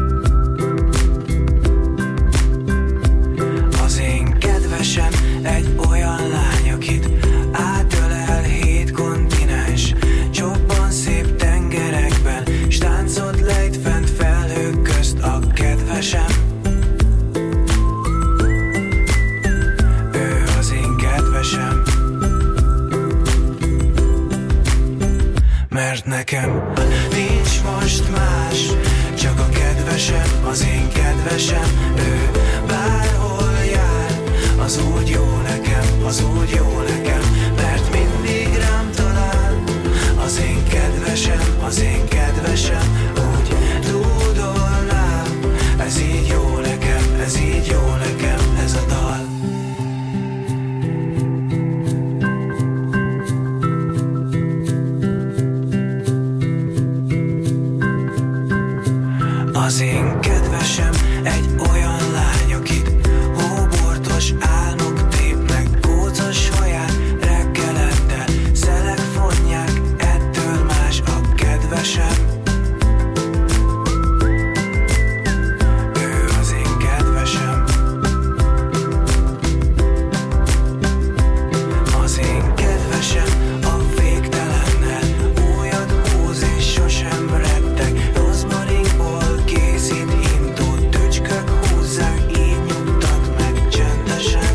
Az én kedvesem egy olyan lány, akit átölel 7 kontinens, csobban szép tengerekben, s táncot lejt fent felhők közt. A kedvesem, ő az én kedvesem. Mert nekem nincs most más, csak a kedvesem, az én kedvesem. Ő bárhol jár, az úgy jó nekem, az úgy jó nekem, mert mindig rám talál. Az én kedvesem, az én kedvesem, úgy dúdolnám. Ez így jó nekem, ez így jó nekem, ez a dal. Az én kedvesem egy olyan lány, akit hóbortos álmok tépnek, kócos haját reggelenttel, szelek fonják, ettől más. A kedvesem, ő az én kedvesem. Az én kedvesem a végtelennel újat húz és sosem retteg, rozmarinból készít intót, tücskök húzzák, így nyugtat meg csendesen.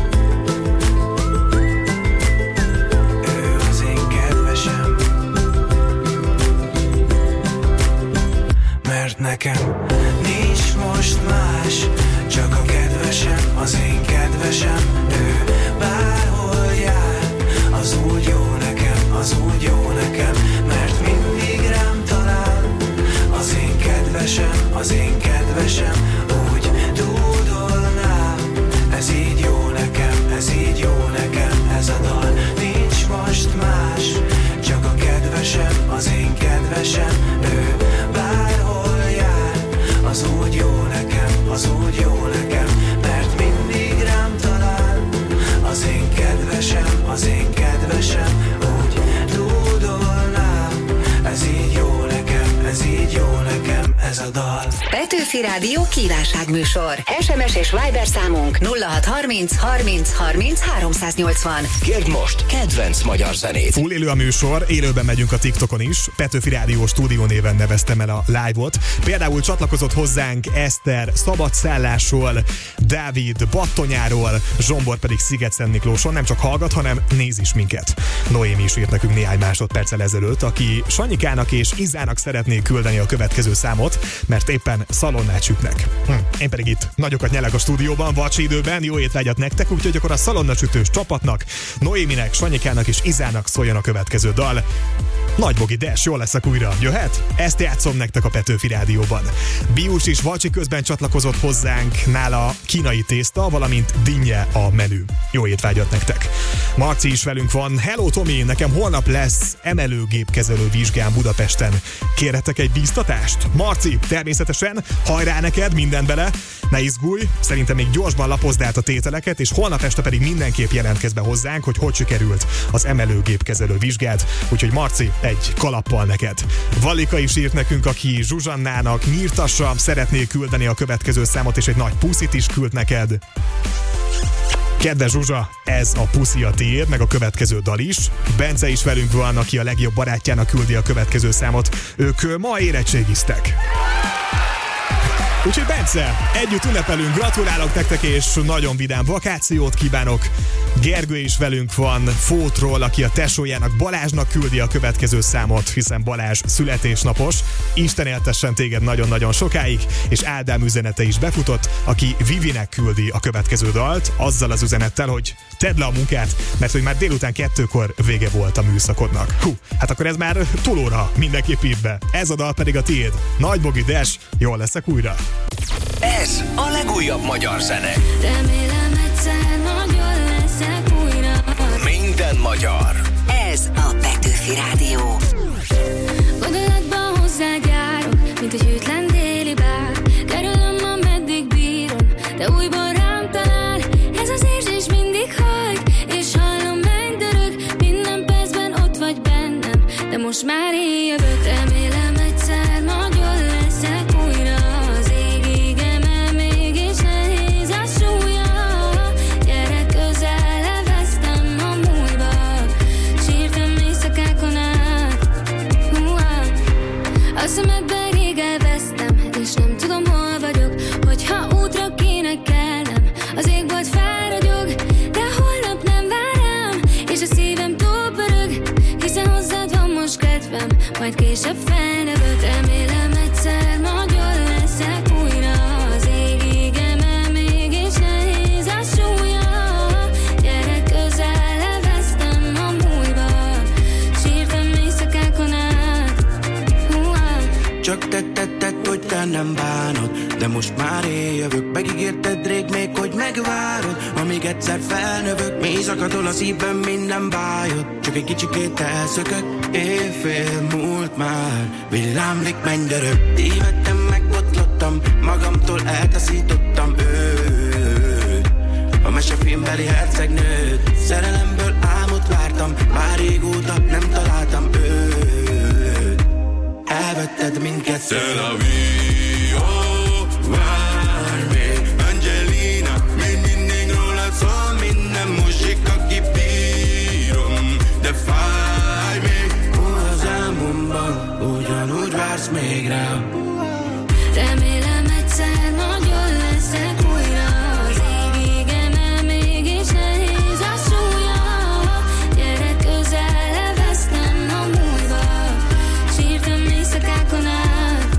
Ő az én kedvesem, mert nekem nincs most más, csak a kedvesem, az én kedvesem. Ő bárhol jár, az úgy jó nekem, az úgy jó nekem, mert mindig rám talál. Az én kedvesem, az én kedvesem, úgy dúdolnám. Ez így jó nekem, ez így jó nekem, ez a dal. Nincs most más, csak a kedvesem. az én kedvesem, úgy dúdolnám. Ez így jó nekem, ez így jó nekem, ez a dal. Petőfi Rádió kívánságműsor. SMS és Viber számunk 0630 30 30 380. Kérd most kedvenc magyar zenét. Full élő a műsor, élőben megyünk a TikTokon is. Petőfi Rádió stúdió néven neveztem el a live-ot. Például csatlakozott hozzánk Eszter Szabadszállásról, Dávid Battonyáról, Zsombor pedig Sziget-Szent Miklóson. Nem csak hallgat, hanem néz is minket. Noémi is írt nekünk néhány másodperccel ezelőtt, aki Sanyikának és Izának szeretné küldeni a következő számot, mert éppen szalonnát sütnek. Én pedig itt nagyokat nyelek a stúdióban, vacsi időben, jó étvágyat nektek, úgyhogy akkor a szalonnasütős csapatnak, Noéminek, Sanyikának és Izának szóljon a következő dal. Nagy Bogi Des, jól leszek újra, jöhet? Ezt játszom nektek a Petőfi Rádióban. Bius is vacsi közben csatlakozott hozzánk, nála kínai tészta, valamint dinnye a menü. Jó étvágyat nektek. Marci is velünk van. Hello Tomi, nekem holnap lesz emelőgépkezelő vizsgám Budapesten. Kérhetek egy bíztatást? Marci, természetesen, hajrá neked, minden bele. Ne izgulj, szerintem még gyorsban lapozd át a tételeket, és holnap este pedig mindenképp jelentkezz be hozzánk, hogy sikerült az emelőgépkezelő vizsgád. Úgyhogy Marci, egy kalappal neked. Valika is írt nekünk, aki Zsuzsannának nyírtassa, szeretné küldeni a következő számot, és egy nagy puszit is küld neked. Kedves Zsuzsa, ez a puszi a tiéd, meg a következő dal is. Bence is velünk van, aki a legjobb barátjának küldi a következő számot. Ők ma érettségiztek. Úgyhogy Bence, együtt ünnepelünk, gratulálok nektek, és nagyon vidám vakációt kívánok. Gergő is velünk van Fótról, aki a tesójának Balázsnak küldi a következő számot, hiszen Balázs születésnapos. Isten éltessen téged nagyon-nagyon sokáig, és Ádám üzenete is befutott, aki Vivinek küldi a következő dalt, azzal az üzenettel, hogy tedd le a munkát, mert hogy már délután 2-kor vége volt a műszakodnak. Hát akkor ez már túlóra, mindenképp ív be. Ez a dal pedig a tiéd. Nagy Bogi Des, jól leszek újra. Ez a legújabb magyar zene. Remélem egyszer nagyon leszek újra. Minden magyar. Ez a Petőfi Rádió. Gondolatban hozzád járok, mint egy hűtlen déli bár. Kerülöm, ameddig bírom, de újból rám talál. Ez az érzés mindig hajt, és hallom megdörög. Minden percben ott vagy bennem, de most már én jövök. Remélem egyszer nagyon leszek újra. Az égig emel, mégis nehéz a súlya. Gyere közel, leveztem a múlva. Sírtam éjszakákon át. A szemedben rég elvesztem, és nem tudom, hol vagyok. Hogyha útra kéne kelnem, az égbolt felragyog. De holnap nem vár rám, és a szívem túl pörög. Hiszen hozzád van most kedvem, majd később felnövök. Remélem egyszer nagyon leszek újra. Az égig emel, mégis nehéz a súlya. Gyere közel, leveztem a múlva. Sírtam éjszakákon át. Csak tetted, hogy te nem bánod, de most már én jövök. Megígérted rég még, hogy megvárod, amíg egyszer felnövök. Mély szakadol a szívben minden bájod, csak egy kicsikét elszökök. Éjfél múlt már, villámlik mennydörög. Tévedtem, megbotlottam, magamtól eltaszítottam őt. A mesefilmbeli hercegnőt, szerelemből álmot vártam, már régóta nem találtam őt. Elvetted mindkettőt. C'est la vie, oh, vár még Angelina, még mindig rólad szól minden muzsika, kibírom, de fáj még. Az álmomban ugyanúgy vársz még rám. Remélem egyszer nagyon leszek újra. Az égig emel, mégis nehéz a súlya. Gyere közel, leveztem a múlva. Sírtam éjszakákon át.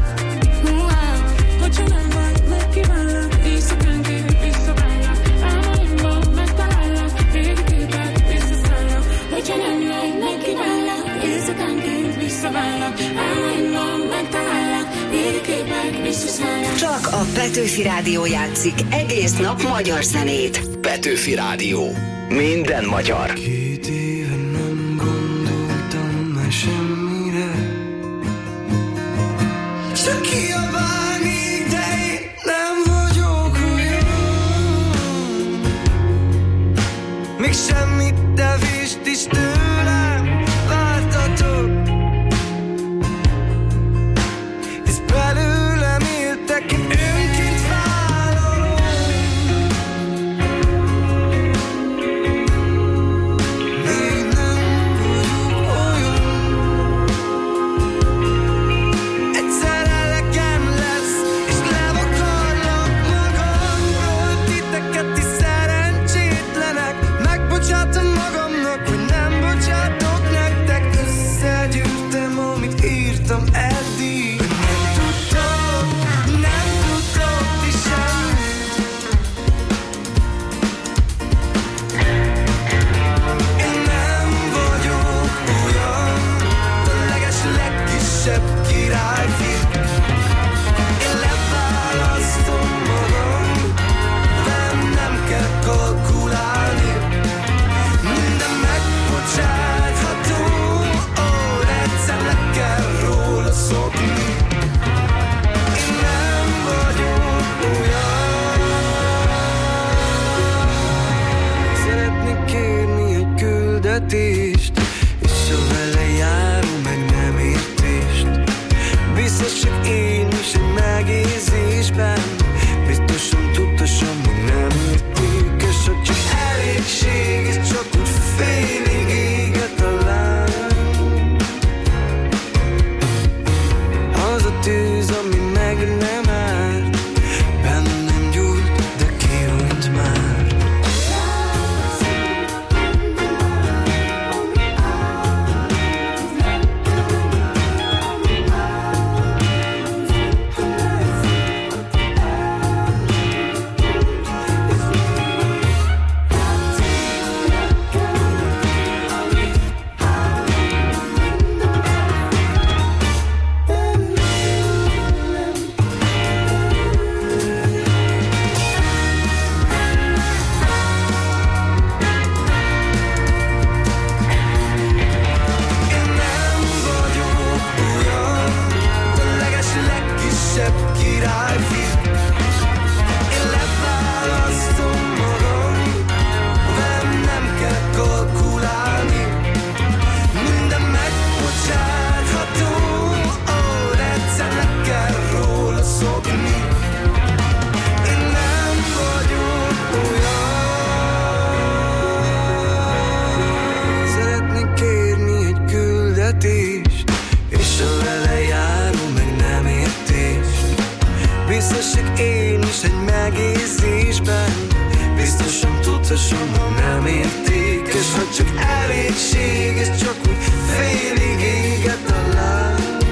Hogyha nem vagy, megkívánlak, éjszakánként visszaválnak. Álmaimban megtalállak, régi képek visszaszállnak. Hogyha nem vagy, megkívánlak, éjszakánként visszaválnak. Álmaimban megtalállak, régi képek visszaszállnak. Csak a Petőfi Rádió játszik egész nap magyar zenét. Petőfi Rádió. Minden magyar. 2 éve nem gondoltam már semmire. Csak kiabálni, de én nem vagyok olyan. Még semmit, de pontosan, ha nem értékes, ha csak elégséges, csak úgy félig éget a láb.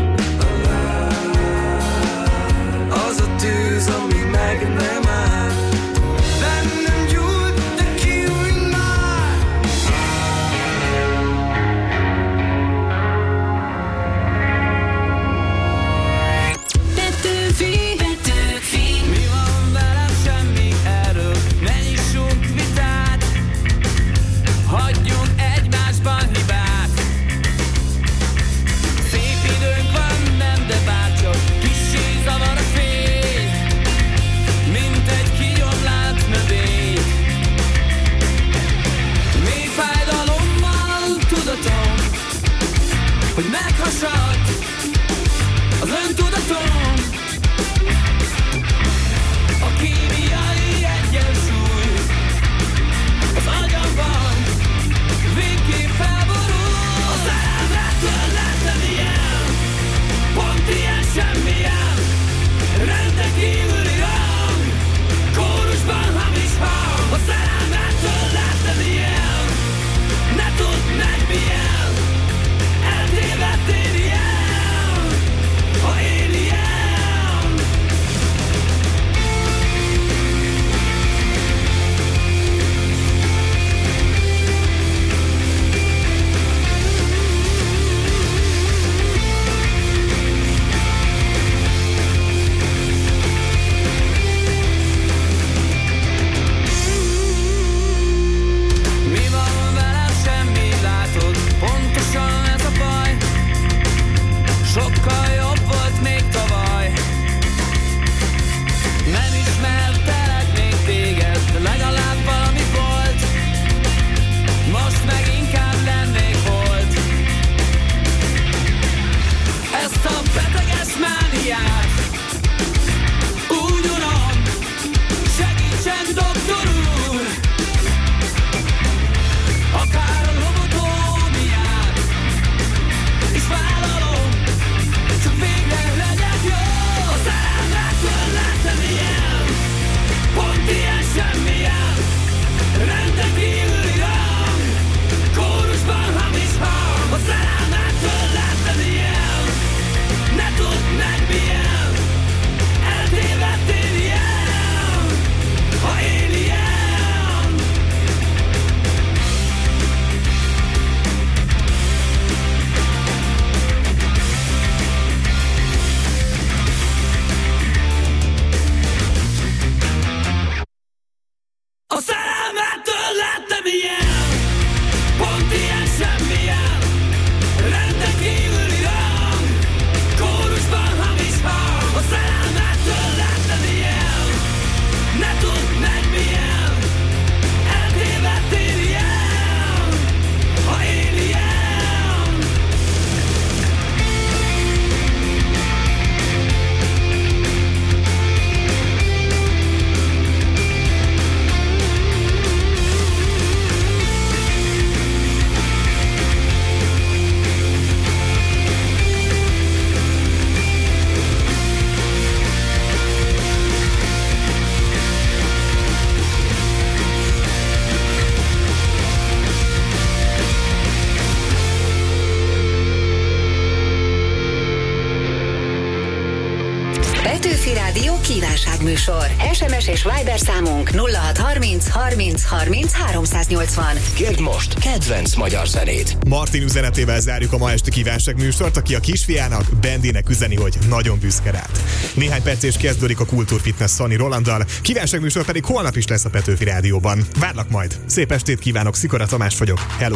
Az a tűz, ami meg nem áll, bennem gyújt, de kiújj már. Petőfi, mi van velem, semmi erről, ne nyissunk vitát, hagyjunk egymásban hibát. Szép időnk van, nem, de bárcsak kissé zavar a fény, mint egy kigyomlált növény. Mély fájdalommal tudatom, hogy meghasadt az öntudatom. A kémiai egyensúly az agyamban végképp felborul. A szerelmettől lettem ilyen, pont ilyen semmilyen, renden kívüli rang, kórusban hamis hang. A szerelmettől lettem ilyen, ne tudd meg milyen, eltévedtél ilyen, ha én ilyen. Mi van velem, semmi látod, pontosan ez a baj. Sokkal jobb volt még tavaly. Nem ismertelek még téged, de legalább valami volt. Most meg inkább lennék volt. Ezt a beteges mániát úgy unom, segítsen doktor úr. Akár a lobotómiát is vállalom, csak végre legyek jó. A szerelmettől lettem ilyen, pont ilyen semmilyen, renden kívüli rang, kórusban hamis hang. A szerelmettől lettem ilyen, ne tudd meg milyen, eltévedtél ilyen, ha én ilyen. A szerelmettől lettem ilyen, pont ilyen semmilyen, renden kívüli rang, kórusban hamis hang. A szerelmettől lettem ilyen, ne tudd meg milyen, eltévedtél ilyen, ha én ilyen. Petőfi Rádió kívánságműsor. SMS és Viber számunk 0630 30 30 380. Kérd most kedvenc magyar zenét. Martin üzenetével zárjuk a ma esti kívánságműsort, aki a kisfiának, Bendinek üzeni, hogy nagyon büszke rád. Néhány perc és kezdődik a Kultúrfitness Szani Rolanddal, kívánságműsor pedig holnap is lesz a Petőfi Rádióban. Várlak majd. Szép estét kívánok, Szikora Tamás vagyok. Hello!